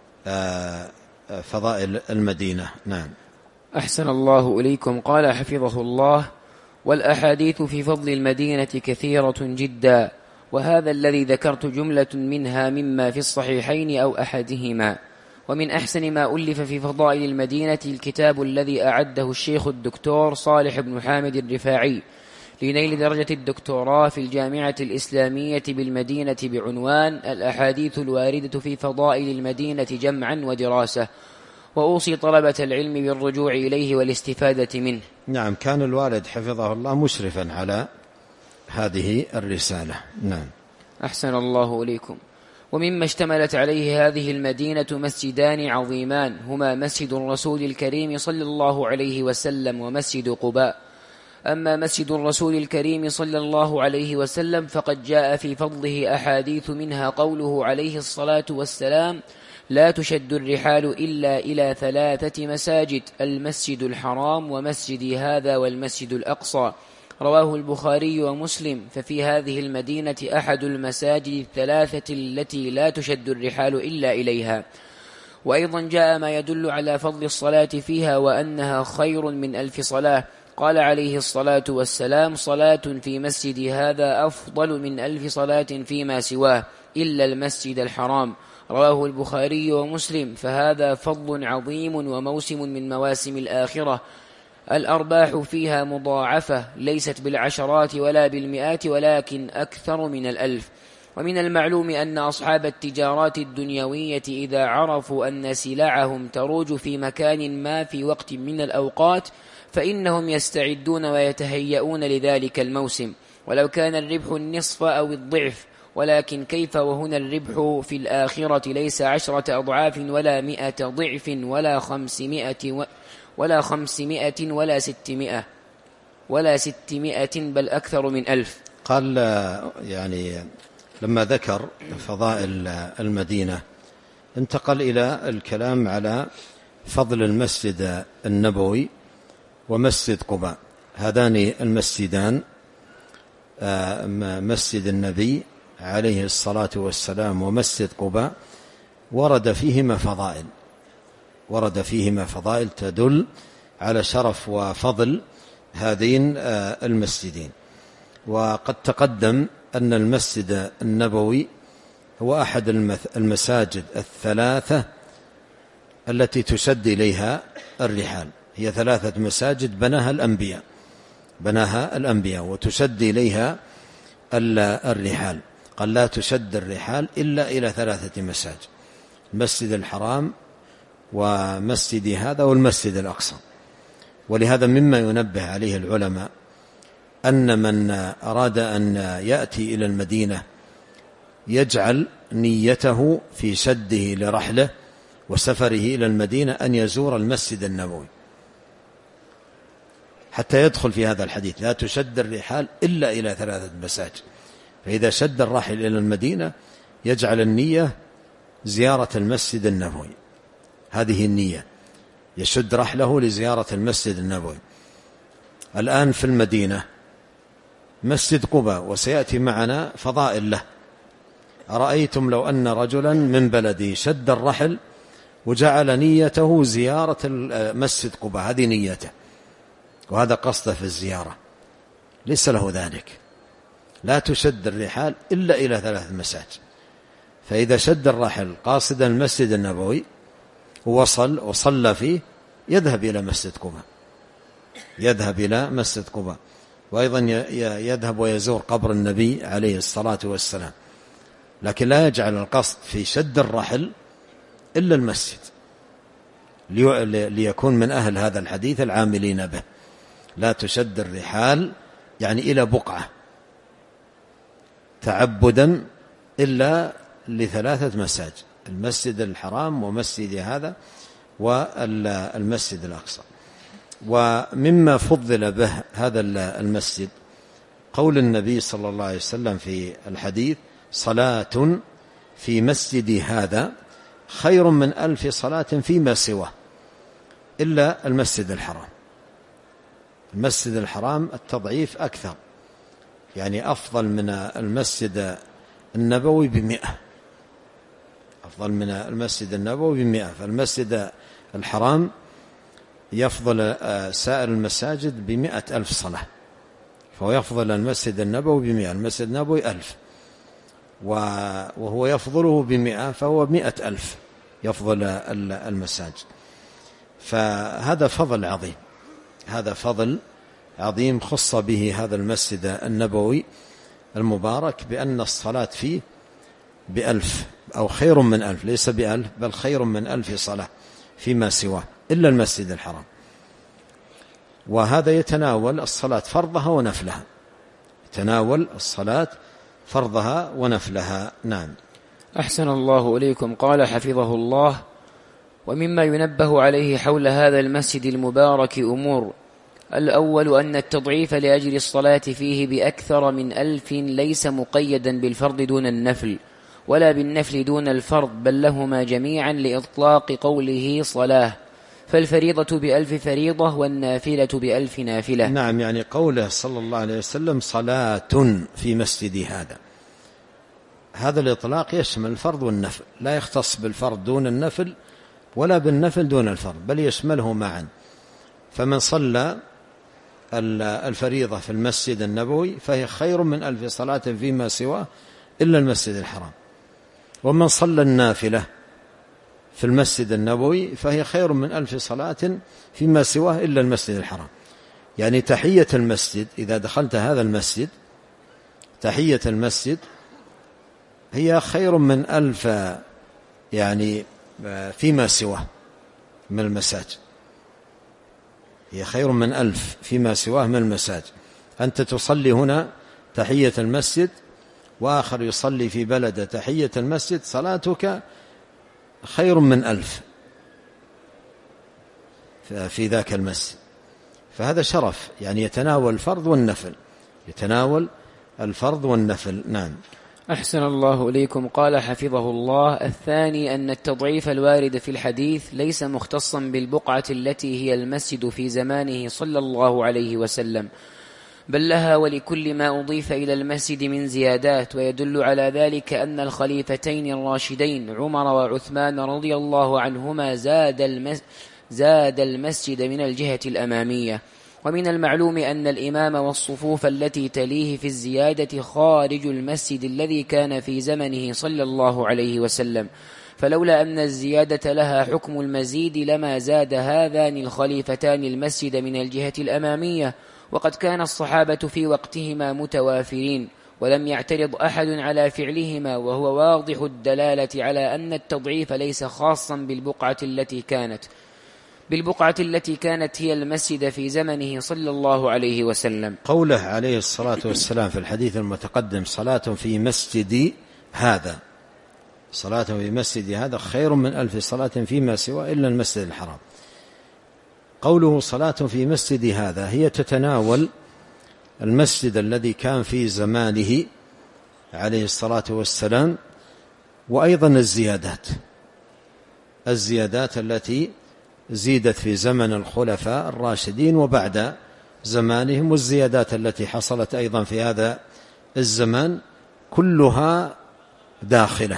فضائل المدينة. نعم. أحسن الله إليكم. قال حفظه الله: والأحاديث في فضل المدينة كثيرة جدا، وهذا الذي ذكرت جملة منها مما في الصحيحين أو أحدهما. ومن أحسن ما ألف في فضائل المدينة الكتاب الذي أعده الشيخ الدكتور صالح بن حامد الرفاعي لنيل درجة الدكتوراه في الجامعة الإسلامية بالمدينة بعنوان الأحاديث الواردة في فضائل المدينة جمعا ودراسة، وأوصي طلبة العلم بالرجوع إليه والاستفادة منه. نعم. كان الوالد حفظه الله مشرفا على هذه الرسالة. نعم. أحسن الله إليكم. ومما اشتملت عليه هذه المدينة مسجدان عظيمان، هما مسجد الرسول الكريم صلى الله عليه وسلم ومسجد قباء. أما مسجد الرسول الكريم صلى الله عليه وسلم فقد جاء في فضله أحاديث، منها قوله عليه الصلاة والسلام: لا تشد الرحال إلا إلى ثلاثة مساجد، المسجد الحرام ومسجدي هذا والمسجد الأقصى. رواه البخاري ومسلم. ففي هذه المدينة أحد المساجد الثلاثة التي لا تشد الرحال إلا إليها. وأيضا جاء ما يدل على فضل الصلاة فيها وأنها خير من ألف صلاة. قال عليه الصلاة والسلام: صلاة في مسجد هذا أفضل من ألف صلاة فيما سواه إلا المسجد الحرام. رواه البخاري ومسلم. فهذا فضل عظيم وموسم من مواسم الآخرة الأرباح فيها مضاعفة ليست بالعشرات ولا بالمئات ولكن أكثر من الألف. ومن المعلوم أن أصحاب التجارات الدنيوية إذا عرفوا أن سلعهم تروج في مكان ما في وقت من الأوقات فإنهم يستعدون ويتهيئون لذلك الموسم ولو كان الربح النصف أو الضعف. ولكن كيف وهنا الربح في الآخرة ليس عشرة أضعاف ولا مئة ضعف ولا خمسمائة و ولا خمسمائة ولا ستمائة ولا ستمائة بل أكثر من ألف. قال يعني لما ذكر فضائل المدينة انتقل إلى الكلام على فضل المسجد النبوي ومسجد قباء. هذان المسجدان مسجد النبي عليه الصلاة والسلام ومسجد قباء ورد فيهما فضائل ورد فيهما فضائل تدل على شرف وفضل هذين المسجدين. وقد تقدم أن المسجد النبوي هو أحد المساجد الثلاثة التي تشد إليها الرحال. هي ثلاثة مساجد بناها الأنبياء بناها الأنبياء وتشد إليها الرحال. قال لا تشد الرحال إلا إلى ثلاثة مساجد: المسجد الحرام ومسجد هذا والمسجد الأقصى. ولهذا مما ينبه عليه العلماء أن من أراد أن يأتي إلى المدينة يجعل نيته في شده لرحله وسفره إلى المدينة أن يزور المسجد النبوي حتى يدخل في هذا الحديث: لا تشد الرحال إلا إلى ثلاثة مساجد. فإذا شد الراحل إلى المدينة يجعل النية زيارة المسجد النبوي، هذه النية، يشد رحله لزيارة المسجد النبوي. الآن في المدينة مسجد قباء وسيأتي معنا فضائل له. أرأيتم لو أن رجلا من بلدي شد الرحل وجعل نيته زيارة مسجد قباء، هذه نيته وهذا قصده في الزيارة، ليس له ذلك. لا تشد الرحال إلا إلى ثلاث مساجد. فإذا شد الرحل قاصدا المسجد النبوي ووصل وصلى فيه يذهب إلى مسجد قباء يذهب إلى مسجد قباء وأيضا يذهب ويزور قبر النبي عليه الصلاة والسلام. لكن لا يجعل القصد في شد الرحل إلا المسجد، ليكون من أهل هذا الحديث العاملين به. لا تشد الرحال يعني إلى بقعة تعبدا إلا لثلاثة مساجد: المسجد الحرام ومسجد هذا والمسجد الأقصى. ومما فضل به هذا المسجد قول النبي صلى الله عليه وسلم في الحديث: صلاة في مسجد هذا خير من ألف صلاة فيما سواه إلا المسجد الحرام. المسجد الحرام التضعيف أكثر، يعني أفضل من المسجد النبوي بمئة أفضل من المسجد النبوي بمئة فالمسجد الحرام يفضل سائر المساجد بمئة ألف صلاة، فهو يفضل المسجد النبوي بمئة، المسجد النبوي ألف، وهو يفضله بمئة فهو مئة ألف يفضل المساجد. فهذا فضل عظيم، هذا فضل عظيم خص به هذا المسجد النبوي المبارك بأن الصلاة فيه بألف أو خير من ألف، ليس بألف بل خير من ألف صلاة فيما سواه إلا المسجد الحرام. وهذا يتناول الصلاة فرضها ونفلها، يتناول الصلاة فرضها ونفلها. نعم. أحسن الله إليكم. قال حفظه الله: ومما ينبه عليه حول هذا المسجد المبارك أمور: الأول أن التضعيف لأجل الصلاة فيه بأكثر من ألف ليس مقيدا بالفرض دون النفل ولا بالنفل دون الفرض، بل لهما جميعا لإطلاق قوله صلاة، فالفريضة بألف فريضة والنافلة بألف نافلة. نعم، يعني قوله صلى الله عليه وسلم صلاة في مسجد هذا، هذا الإطلاق يشمل الفرض والنفل، لا يختص بالفرض دون النفل ولا بالنفل دون الفرض، بل يشمله معا. فمن صلى الفريضة في المسجد النبوي فهي خير من ألف صلاة فيما سواه إلا المسجد الحرام. ومن صلى النافلة في المسجد النبوي فهي خير من ألف صلاة فيما سواه إلا المسجد الحرام. يعني تحية المسجد إذا دخلت هذا المسجد، تحية المسجد هي خير من ألف يعني فيما سواه من المساجد، هي خير من ألف فيما سواه من المساجد. أنت تصلي هنا تحية المسجد وآخر يصلي في بلد تحية المسجد، صلاتك خير من ألف في ذاك المسجد. فهذا شرف، يعني يتناول الفرض والنفل، يتناول الفرض والنفل. نعم. أحسن الله إليكم. قال حفظه الله: الثاني أن التضعيف الوارد في الحديث ليس مختصا بالبقعة التي هي المسجد في زمانه صلى الله عليه وسلم، بل لها ولكل ما أضيف إلى المسجد من زيادات. ويدل على ذلك أن الخليفتين الراشدين عمر وعثمان رضي الله عنهما زاد المس زاد المسجد من الجهة الأمامية. ومن المعلوم أن الإمام والصفوف التي تليه في الزيادة خارج المسجد الذي كان في زمنه صلى الله عليه وسلم، فلولا أن الزيادة لها حكم المزيد لما زاد هذان الخليفتان المسجد من الجهة الأمامية. وقد كان الصحابة في وقتهما متوافرين، ولم يعترض أحد على فعلهما، وهو واضح الدلالة على أن التضعيف ليس خاصا بالبقعة التي كانت بالبقعة التي كانت هي المسجد في زمنه صلى الله عليه وسلم. قوله عليه الصلاة والسلام في الحديث المتقدم: صلاة في مسجدي هذا، صلاة في مسجدي هذا خير من ألف صلاة فيما سوى إلا المسجد الحرام. قوله صلاة في مسجدي هذا هي تتناول المسجد الذي كان في زمانه عليه الصلاة والسلام، وأيضا الزيادات الزيادات التي زيدت في زمن الخلفاء الراشدين وبعد زمانهم، والزيادات التي حصلت أيضا في هذا الزمان، كلها داخلة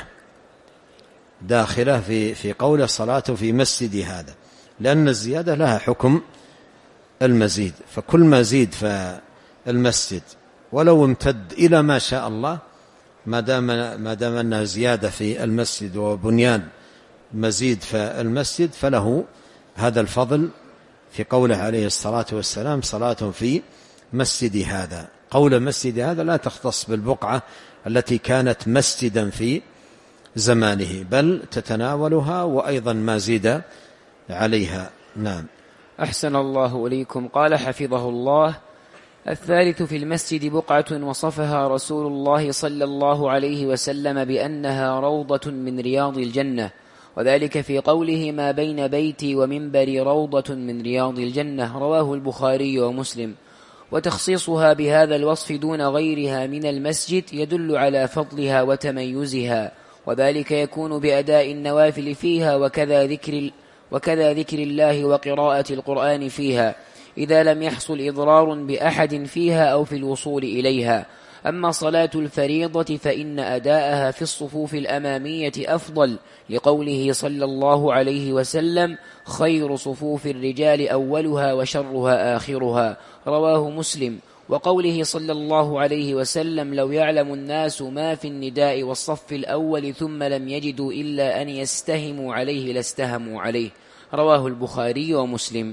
داخلة في في قول صلاة في مسجد هذا، لأن الزيادة لها حكم المزيد. فكل ما زيد فالمسجد ولو امتد إلى ما شاء الله، ما دام ما دام أنها زيادة في المسجد وبنيان مزيد في المسجد، فله هذا الفضل في قوله عليه الصلاة والسلام: صلاة في مسجد هذا. قول مسجد هذا لا تختص بالبقعة التي كانت مسجدا في زمانه، بل تتناولها وأيضا ما زيد عليها. نعم. أحسن الله إليكم. قال حفظه الله: الثالث في المسجد بقعة وصفها رسول الله صلى الله عليه وسلم بأنها روضة من رياض الجنة، وذلك في قوله: ما بين بيتي ومنبري روضة من رياض الجنة، رواه البخاري ومسلم. وتخصيصها بهذا الوصف دون غيرها من المسجد يدل على فضلها وتميزها، وذلك يكون بأداء النوافل فيها وكذا ذكر وكذا ذكر الله وقراءة القرآن فيها، إذا لم يحصل إضرار بأحد فيها أو في الوصول إليها. أما صلاة الفريضة فإن أداءها في الصفوف الأمامية أفضل، لقوله صلى الله عليه وسلم: خير صفوف الرجال أولها وشرها آخرها، رواه مسلم. وقوله صلى الله عليه وسلم: لو يعلم الناس ما في النداء والصف الأول ثم لم يجدوا إلا أن يستهموا عليه لاستهموا عليه، رواه البخاري ومسلم.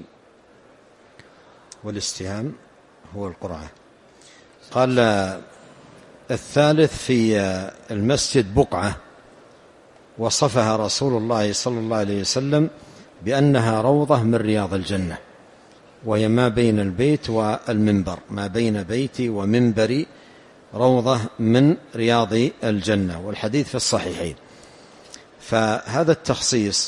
والاستهام هو القرعة. قال الثالث في المسجد بقعة وصفها رسول الله صلى الله عليه وسلم بأنها روضة من رياض الجنة، وهي ما بين البيت والمنبر، ما بين بيتي ومنبري روضة من رياض الجنة، والحديث في الصحيحين. فهذا التخصيص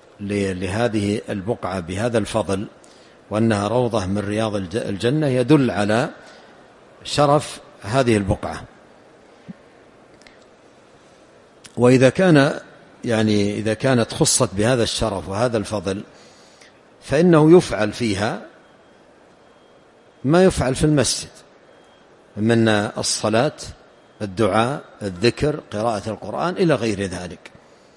لهذه البقعة بهذا الفضل وأنها روضة من رياض الجنة يدل على شرف هذه البقعة. وإذا كان يعني إذا كانت خصت بهذا الشرف وهذا الفضل، فإنه يفعل فيها ما يفعل في المسجد من الصلاة، الدعاء، الذكر، قراءة القرآن إلى غير ذلك،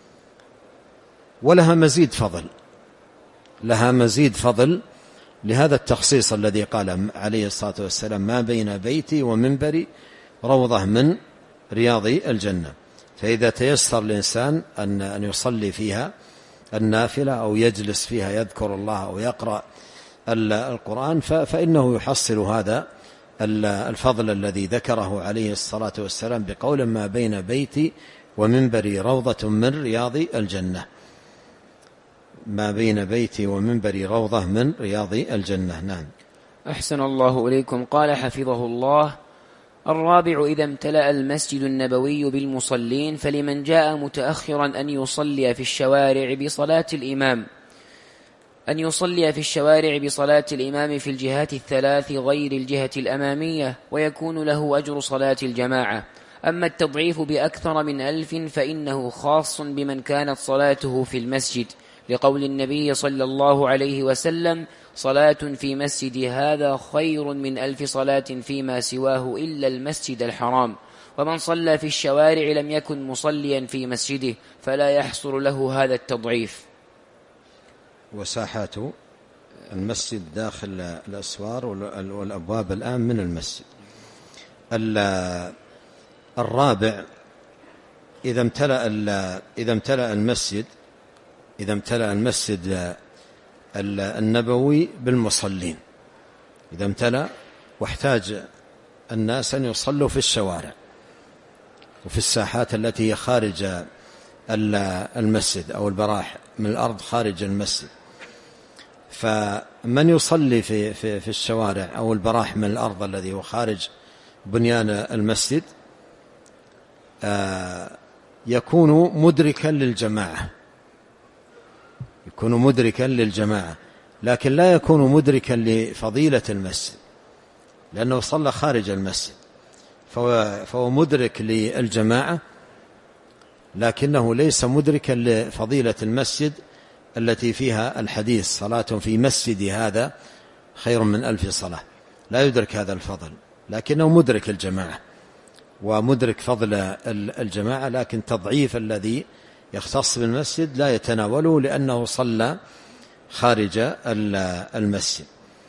ولها مزيد فضل لها مزيد فضل لهذا التخصيص الذي قال عليه الصلاة والسلام: ما بين بيتي ومنبري روضة من رياض الجنة. فإذا تيسر الإنسان أن يصلي فيها النافلة أو يجلس فيها يذكر الله أو يقرأ القرآن فإنه يحصل هذا الفضل الذي ذكره عليه الصلاة والسلام بقول ما بين بيتي ومنبري روضة من رياض الجنة. ما بين بيتي ومنبري روضة من رياض الجنة. نعم. أحسن الله إليكم. قال حفظه الله: الرابع: إذا امتلأ المسجد النبوي بالمصلين فلمن جاء متأخرا أن يصلي في الشوارع بصلاة الإمام أن يصلي في الشوارع بصلاة الإمام في الجهات الثلاث غير الجهة الأمامية، ويكون له أجر صلاة الجماعة. أما التضعيف بأكثر من ألف فإنه خاص بمن كانت صلاته في المسجد، لقول النبي صلى الله عليه وسلم: صلاة في مسجد هذا خير من ألف صلاة فيما سواه إلا المسجد الحرام. ومن صلى في الشوارع لم يكن مصليا في مسجده، فلا يحصل له هذا التضعيف. وساحات المسجد داخل الأسوار والأبواب الآن من المسجد. الرابع: إذا امتلأ إذا امتلأ المسجد إذا امتلأ المسجد النبوي بالمصلين، إذا امتلأ واحتاج الناس أن يصلوا في الشوارع وفي الساحات التي هي خارج المسجد أو البراح من الأرض خارج المسجد، فمن يصلي في في في الشوارع أو البراح من الأرض الذي هو خارج بنيان المسجد يكون مدركا للجماعة يكون مدركا للجماعة لكن لا يكون مدركا لفضيلة المسجد، لأنه صلى خارج المسجد، فهو, فهو مدرك للجماعة لكنه ليس مدركا لفضيلة المسجد التي فيها الحديث: صلاة في مسجد هذا خير من ألف صلاة. لا يدرك هذا الفضل، لكنه مدرك الجماعة ومدرك فضل الجماعة، لكن تضعيف الذي يختص بالمسجد لا يتناوله لأنه صلى خارج المسجد.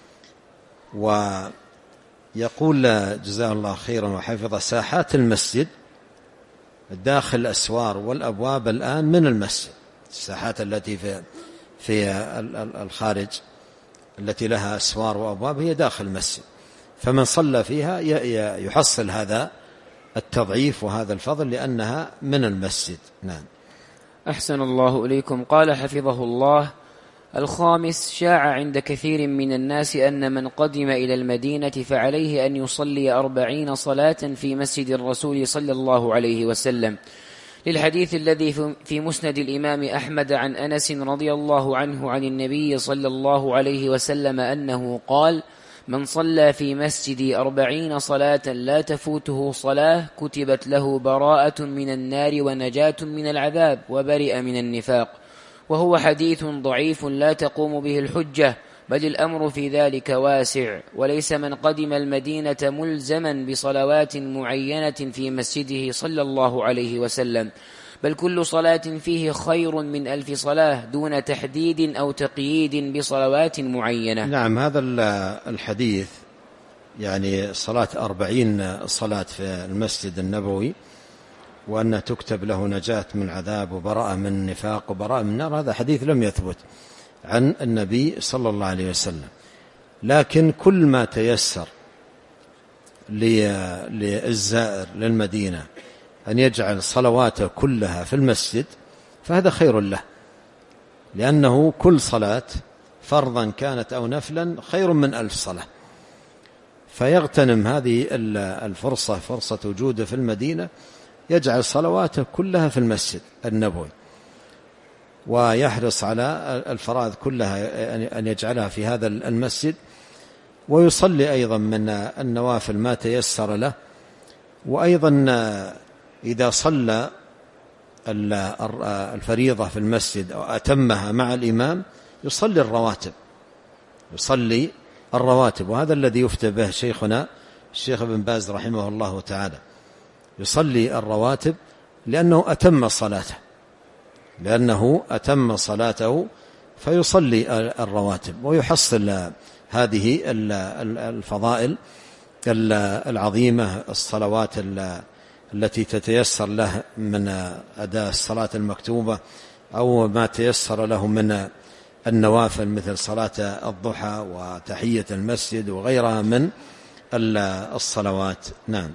ويقول جزاه الله خيرا وحفظ: ساحات المسجد داخل الأسوار والأبواب الآن من المسجد، الساحات التي في في الخارج التي لها أسوار وأبواب هي داخل المسجد، فمن صلى فيها يحصل هذا التضعيف وهذا الفضل لأنها من المسجد. نعم. أحسن الله إليكم. قال حفظه الله: الخامس: شاع عند كثير من الناس أن من قدم إلى المدينة فعليه أن يصلي أربعين صلاة في مسجد الرسول صلى الله عليه وسلم، للحديث الذي في مسند الإمام أحمد عن أنس رضي الله عنه عن النبي صلى الله عليه وسلم أنه قال: من صلى في مسجدي أربعين صلاة لا تفوته صلاة كتبت له براءة من النار ونجاة من العذاب وبرئ من النفاق. وهو حديث ضعيف لا تقوم به الحجة، بل الأمر في ذلك واسع، وليس من قدم المدينة ملزما بصلوات معينة في مسجده صلى الله عليه وسلم، بل كل صلاة فيه خير من ألف صلاة دون تحديد أو تقييد بصلوات معينة. نعم. هذا الحديث يعني صلاة أربعين صلاة في المسجد النبوي وأن تكتب له نجاة من عذاب وبراءة من النفاق وبراءة من النار، هذا حديث لم يثبت عن النبي صلى الله عليه وسلم، لكن كل ما تيسر للزائر للمدينة أن يجعل صلواته كلها في المسجد فهذا خير له، لأنه كل صلاة فرضا كانت أو نفلا خير من ألف صلاة، فيغتنم هذه الفرصة فرصة وجوده في المدينة، يجعل صلواته كلها في المسجد النبوي ويحرص على الفرائض كلها أن يجعلها في هذا المسجد، ويصلي أيضا من النوافل ما تيسر له. وأيضا إذا صلى الفريضة في المسجد أو أتمها مع الإمام يصلي الرواتب يصلي الرواتب وهذا الذي يفتى به شيخنا الشيخ ابن باز رحمه الله تعالى، يصلي الرواتب لأنه أتم صلاته لأنه أتم صلاته فيصلي الرواتب ويحصل هذه الفضائل العظيمة، الصلوات التي تتيسر له من أداء الصلاة المكتوبة أو ما تيسر له من النوافل مثل صلاة الضحى وتحية المسجد وغيرها من الصلوات. نعم.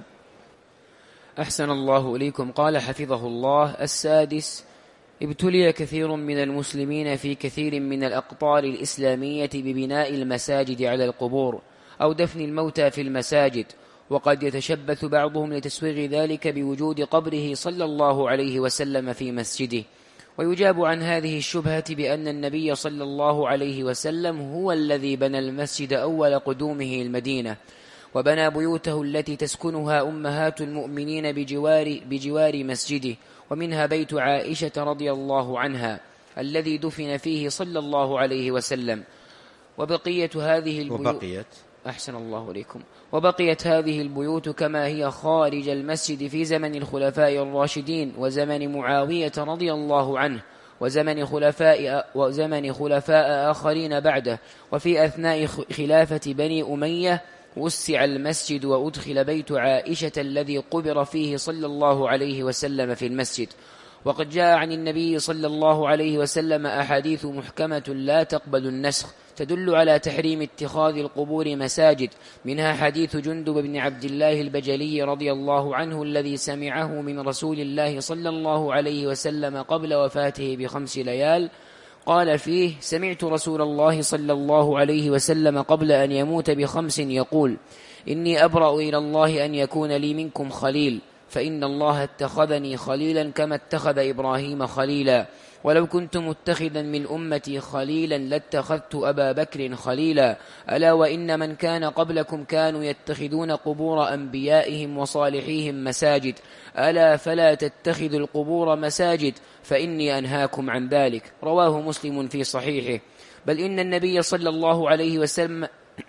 أحسن الله إليكم. قال حفظه الله: السادس: ابتلي كثير من المسلمين في كثير من الأقطار الإسلامية ببناء المساجد على القبور أو دفن الموتى في المساجد، وقد يتشبث بعضهم لتسويغ ذلك بوجود قبره صلى الله عليه وسلم في مسجده. ويجاب عن هذه الشبهة بأن النبي صلى الله عليه وسلم هو الذي بنى المسجد أول قدومه المدينة، وبنى بيوته التي تسكنها أمهات المؤمنين بجوار, بجوار مسجده، ومنها بيت عائشة رضي الله عنها الذي دفن فيه صلى الله عليه وسلم. وبقية هذه البيوت وبقيت أحسن الله إليكم وبقيت هذه البيوت كما هي خارج المسجد في زمن الخلفاء الراشدين وزمن معاوية رضي الله عنه وزمن خلفاء, وزمن خلفاء آخرين بعده. وفي أثناء خلافة بني أمية وسع المسجد وأدخل بيت عائشة الذي قبر فيه صلى الله عليه وسلم في المسجد. وقد جاء عن النبي صلى الله عليه وسلم أحاديث محكمة لا تقبل النسخ تدل على تحريم اتخاذ القبور مساجد، منها حديث جندب بن عبد الله البجلي رضي الله عنه الذي سمعه من رسول الله صلى الله عليه وسلم قبل وفاته بخمس ليال، قال فيه: سمعت رسول الله صلى الله عليه وسلم قبل أن يموت بخمس يقول: إني أبرأ إلى الله أن يكون لي منكم خليل، فإن الله اتخذني خليلا كما اتخذ إبراهيم خليلا، ولو كنت متخذا من أمتي خليلا لاتخذت أبا بكر خليلا، ألا وإن من كان قبلكم كانوا يتخذون قبور أنبيائهم وصالحيهم مساجد، ألا فلا تتخذوا القبور مساجد فإني أنهاكم عن ذلك. رواه مسلم في صحيحه. بل إن النبي صلى الله عليه وسلم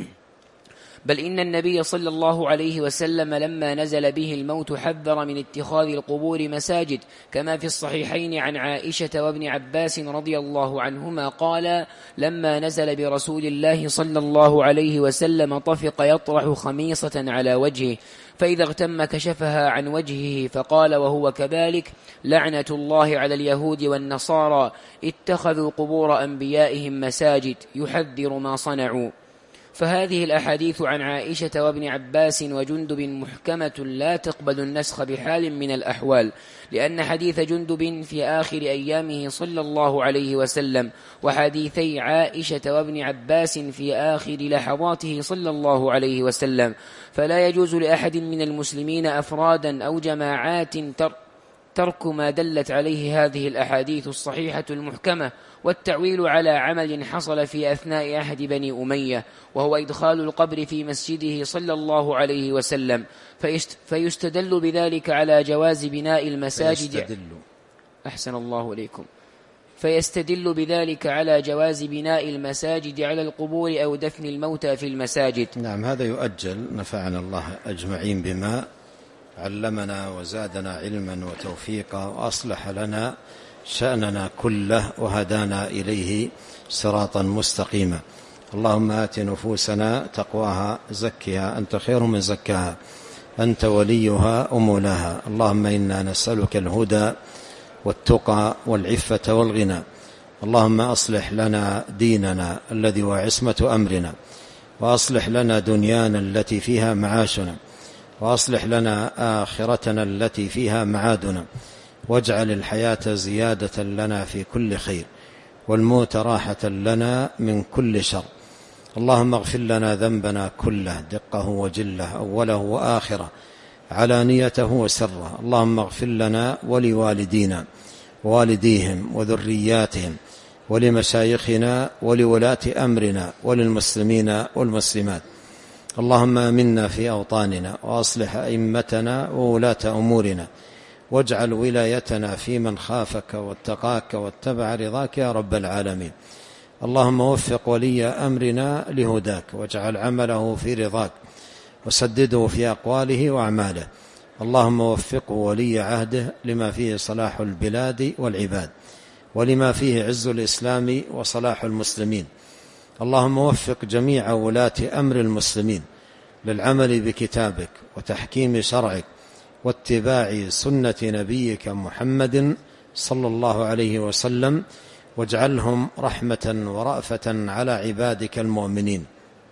بل إن النبي صلى الله عليه وسلم لما نزل به الموت حذر من اتخاذ القبور مساجد، كما في الصحيحين عن عائشة وابن عباس رضي الله عنهما قال: لما نزل برسول الله صلى الله عليه وسلم طفق يطرح خميصة على وجهه، فإذا اغتم كشفها عن وجهه، فقال وهو كذلك: لعنة الله على اليهود والنصارى اتخذوا قبور أنبيائهم مساجد، يحذر ما صنعوا. فهذه الأحاديث عن عائشة وابن عباس وجندب محكمة لا تقبل النسخ بحال من الأحوال، لأن حديث جندب في آخر أيامه صلى الله عليه وسلم وحديثي عائشة وابن عباس في آخر لحظاته صلى الله عليه وسلم، فلا يجوز لأحد من المسلمين أفرادا أو جماعات ترك ما دلت عليه هذه الأحاديث الصحيحة المحكمة والتعويل على عمل حصل في أثناء عهد بني أمية، وهو إدخال القبر في مسجده صلى الله عليه وسلم، فيستدل بذلك على جواز بناء المساجد فيستدل. أحسن الله إليكم فيستدل بذلك على جواز بناء المساجد على القبور أو دفن الموتى في المساجد. نعم، هذا يؤجل. نفعنا الله أجمعين بما علمنا وزادنا علما وتوفيقا وأصلح لنا شأننا كله وهدانا إليه صراطا مستقيما. اللهم آت نفوسنا تقواها زكها أنت خير من زكاها أنت وليها ومولاها. اللهم إنا نسألك الهدى والتقى والعفة والغنى. اللهم أصلح لنا ديننا الذي هو عصمة أمرنا، وأصلح لنا دنيانا التي فيها معاشنا، وأصلح لنا آخرتنا التي فيها معادنا، واجعل الحياة زيادة لنا في كل خير والموت راحة لنا من كل شر. اللهم اغفر لنا ذنبنا كله دقه وجله أوله وآخره علانيته وسره. اللهم اغفر لنا ولوالدينا ووالديهم وذرياتهم ولمشايخنا ولولاة أمرنا وللمسلمين والمسلمات. اللهم آمنا في أوطاننا وأصلح أئمتنا وولاة أمورنا، واجعل ولايتنا في من خافك واتقاك واتبع رضاك يا رب العالمين. اللهم وفق ولي أمرنا لهداك، واجعل عمله في رضاك، وسدده في أقواله وأعماله. اللهم وفقه ولي عهده لما فيه صلاح البلاد والعباد، ولما فيه عز الإسلام وصلاح المسلمين. اللهم وفق جميع ولاة أمر المسلمين للعمل بكتابك وتحكيم شرعك واتباع سنة نبيك محمد صلى الله عليه وسلم، واجعلهم رحمة ورأفة على عبادك المؤمنين.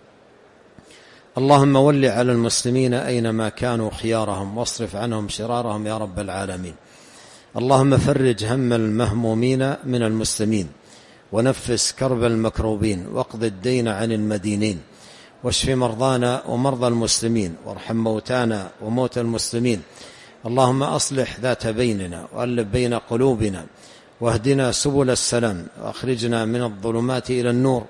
اللهم ول على المسلمين أينما كانوا خيارهم، واصرف عنهم شرارهم يا رب العالمين. اللهم فرج هم المهمومين من المسلمين، ونفس كرب المكروبين، واقض الدين عن المدينين، واشف مرضانا ومرضى المسلمين، وارحم موتانا وموتى المسلمين. اللهم أصلح ذات بيننا، وألف بين قلوبنا، واهدنا سبل السلام، وأخرجنا من الظلمات إلى النور،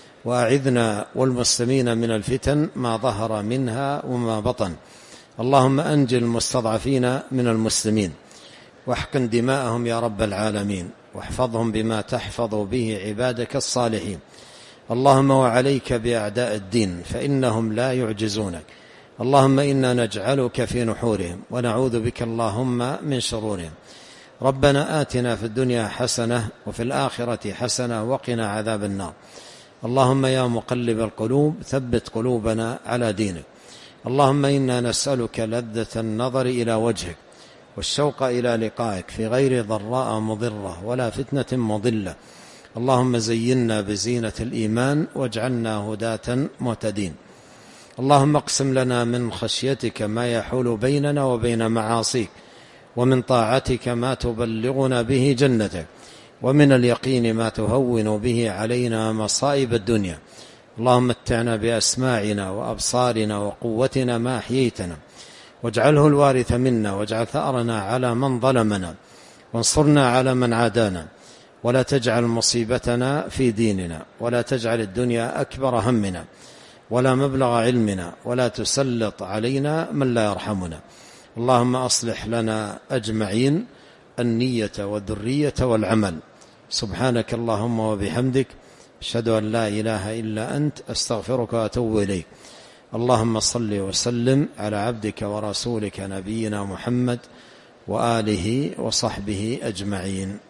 وأعذنا والمسلمين من الفتن ما ظهر منها وما بطن. اللهم أنجل المستضعفين من المسلمين، واحقن دماءهم يا رب العالمين، واحفظهم بما تحفظ به عبادك الصالحين. اللهم وعليك بأعداء الدين فإنهم لا يعجزونك. اللهم إنا نجعلك في نحورهم، ونعوذ بك اللهم من شرورهم. ربنا آتنا في الدنيا حسنة، وفي الآخرة حسنة، وقنا عذاب النار. اللهم يا مقلب القلوب ثبت قلوبنا على دينك. اللهم إنا نسألك لذة النظر إلى وجهك، والشوق إلى لقائك في غير ضراء مضرة ولا فتنة مضلة. اللهم زينا بزينة الإيمان، واجعلنا هداة مهتدين. اللهم اقسم لنا من خشيتك ما يحول بيننا وبين معاصيك، ومن طاعتك ما تبلغنا به جنتك، ومن اليقين ما تهون به علينا مصائب الدنيا. اللهم متعنا بأسماعنا وأبصارنا وقوتنا ما أحييتنا، واجعله الوارث منا، واجعل ثأرنا على من ظلمنا، وانصرنا على من عادانا، ولا تجعل مصيبتنا في ديننا، ولا تجعل الدنيا أكبر همنا ولا مبلغ علمنا، ولا تسلط علينا من لا يرحمنا. اللهم أصلح لنا أجمعين النية والذرية والعمل. سبحانك اللهم وبحمدك، أشهد أن لا إله إلا أنت، أستغفرك وأتوب إليك. اللهم صل وسلم على عبدك ورسولك نبينا محمد وآله وصحبه أجمعين.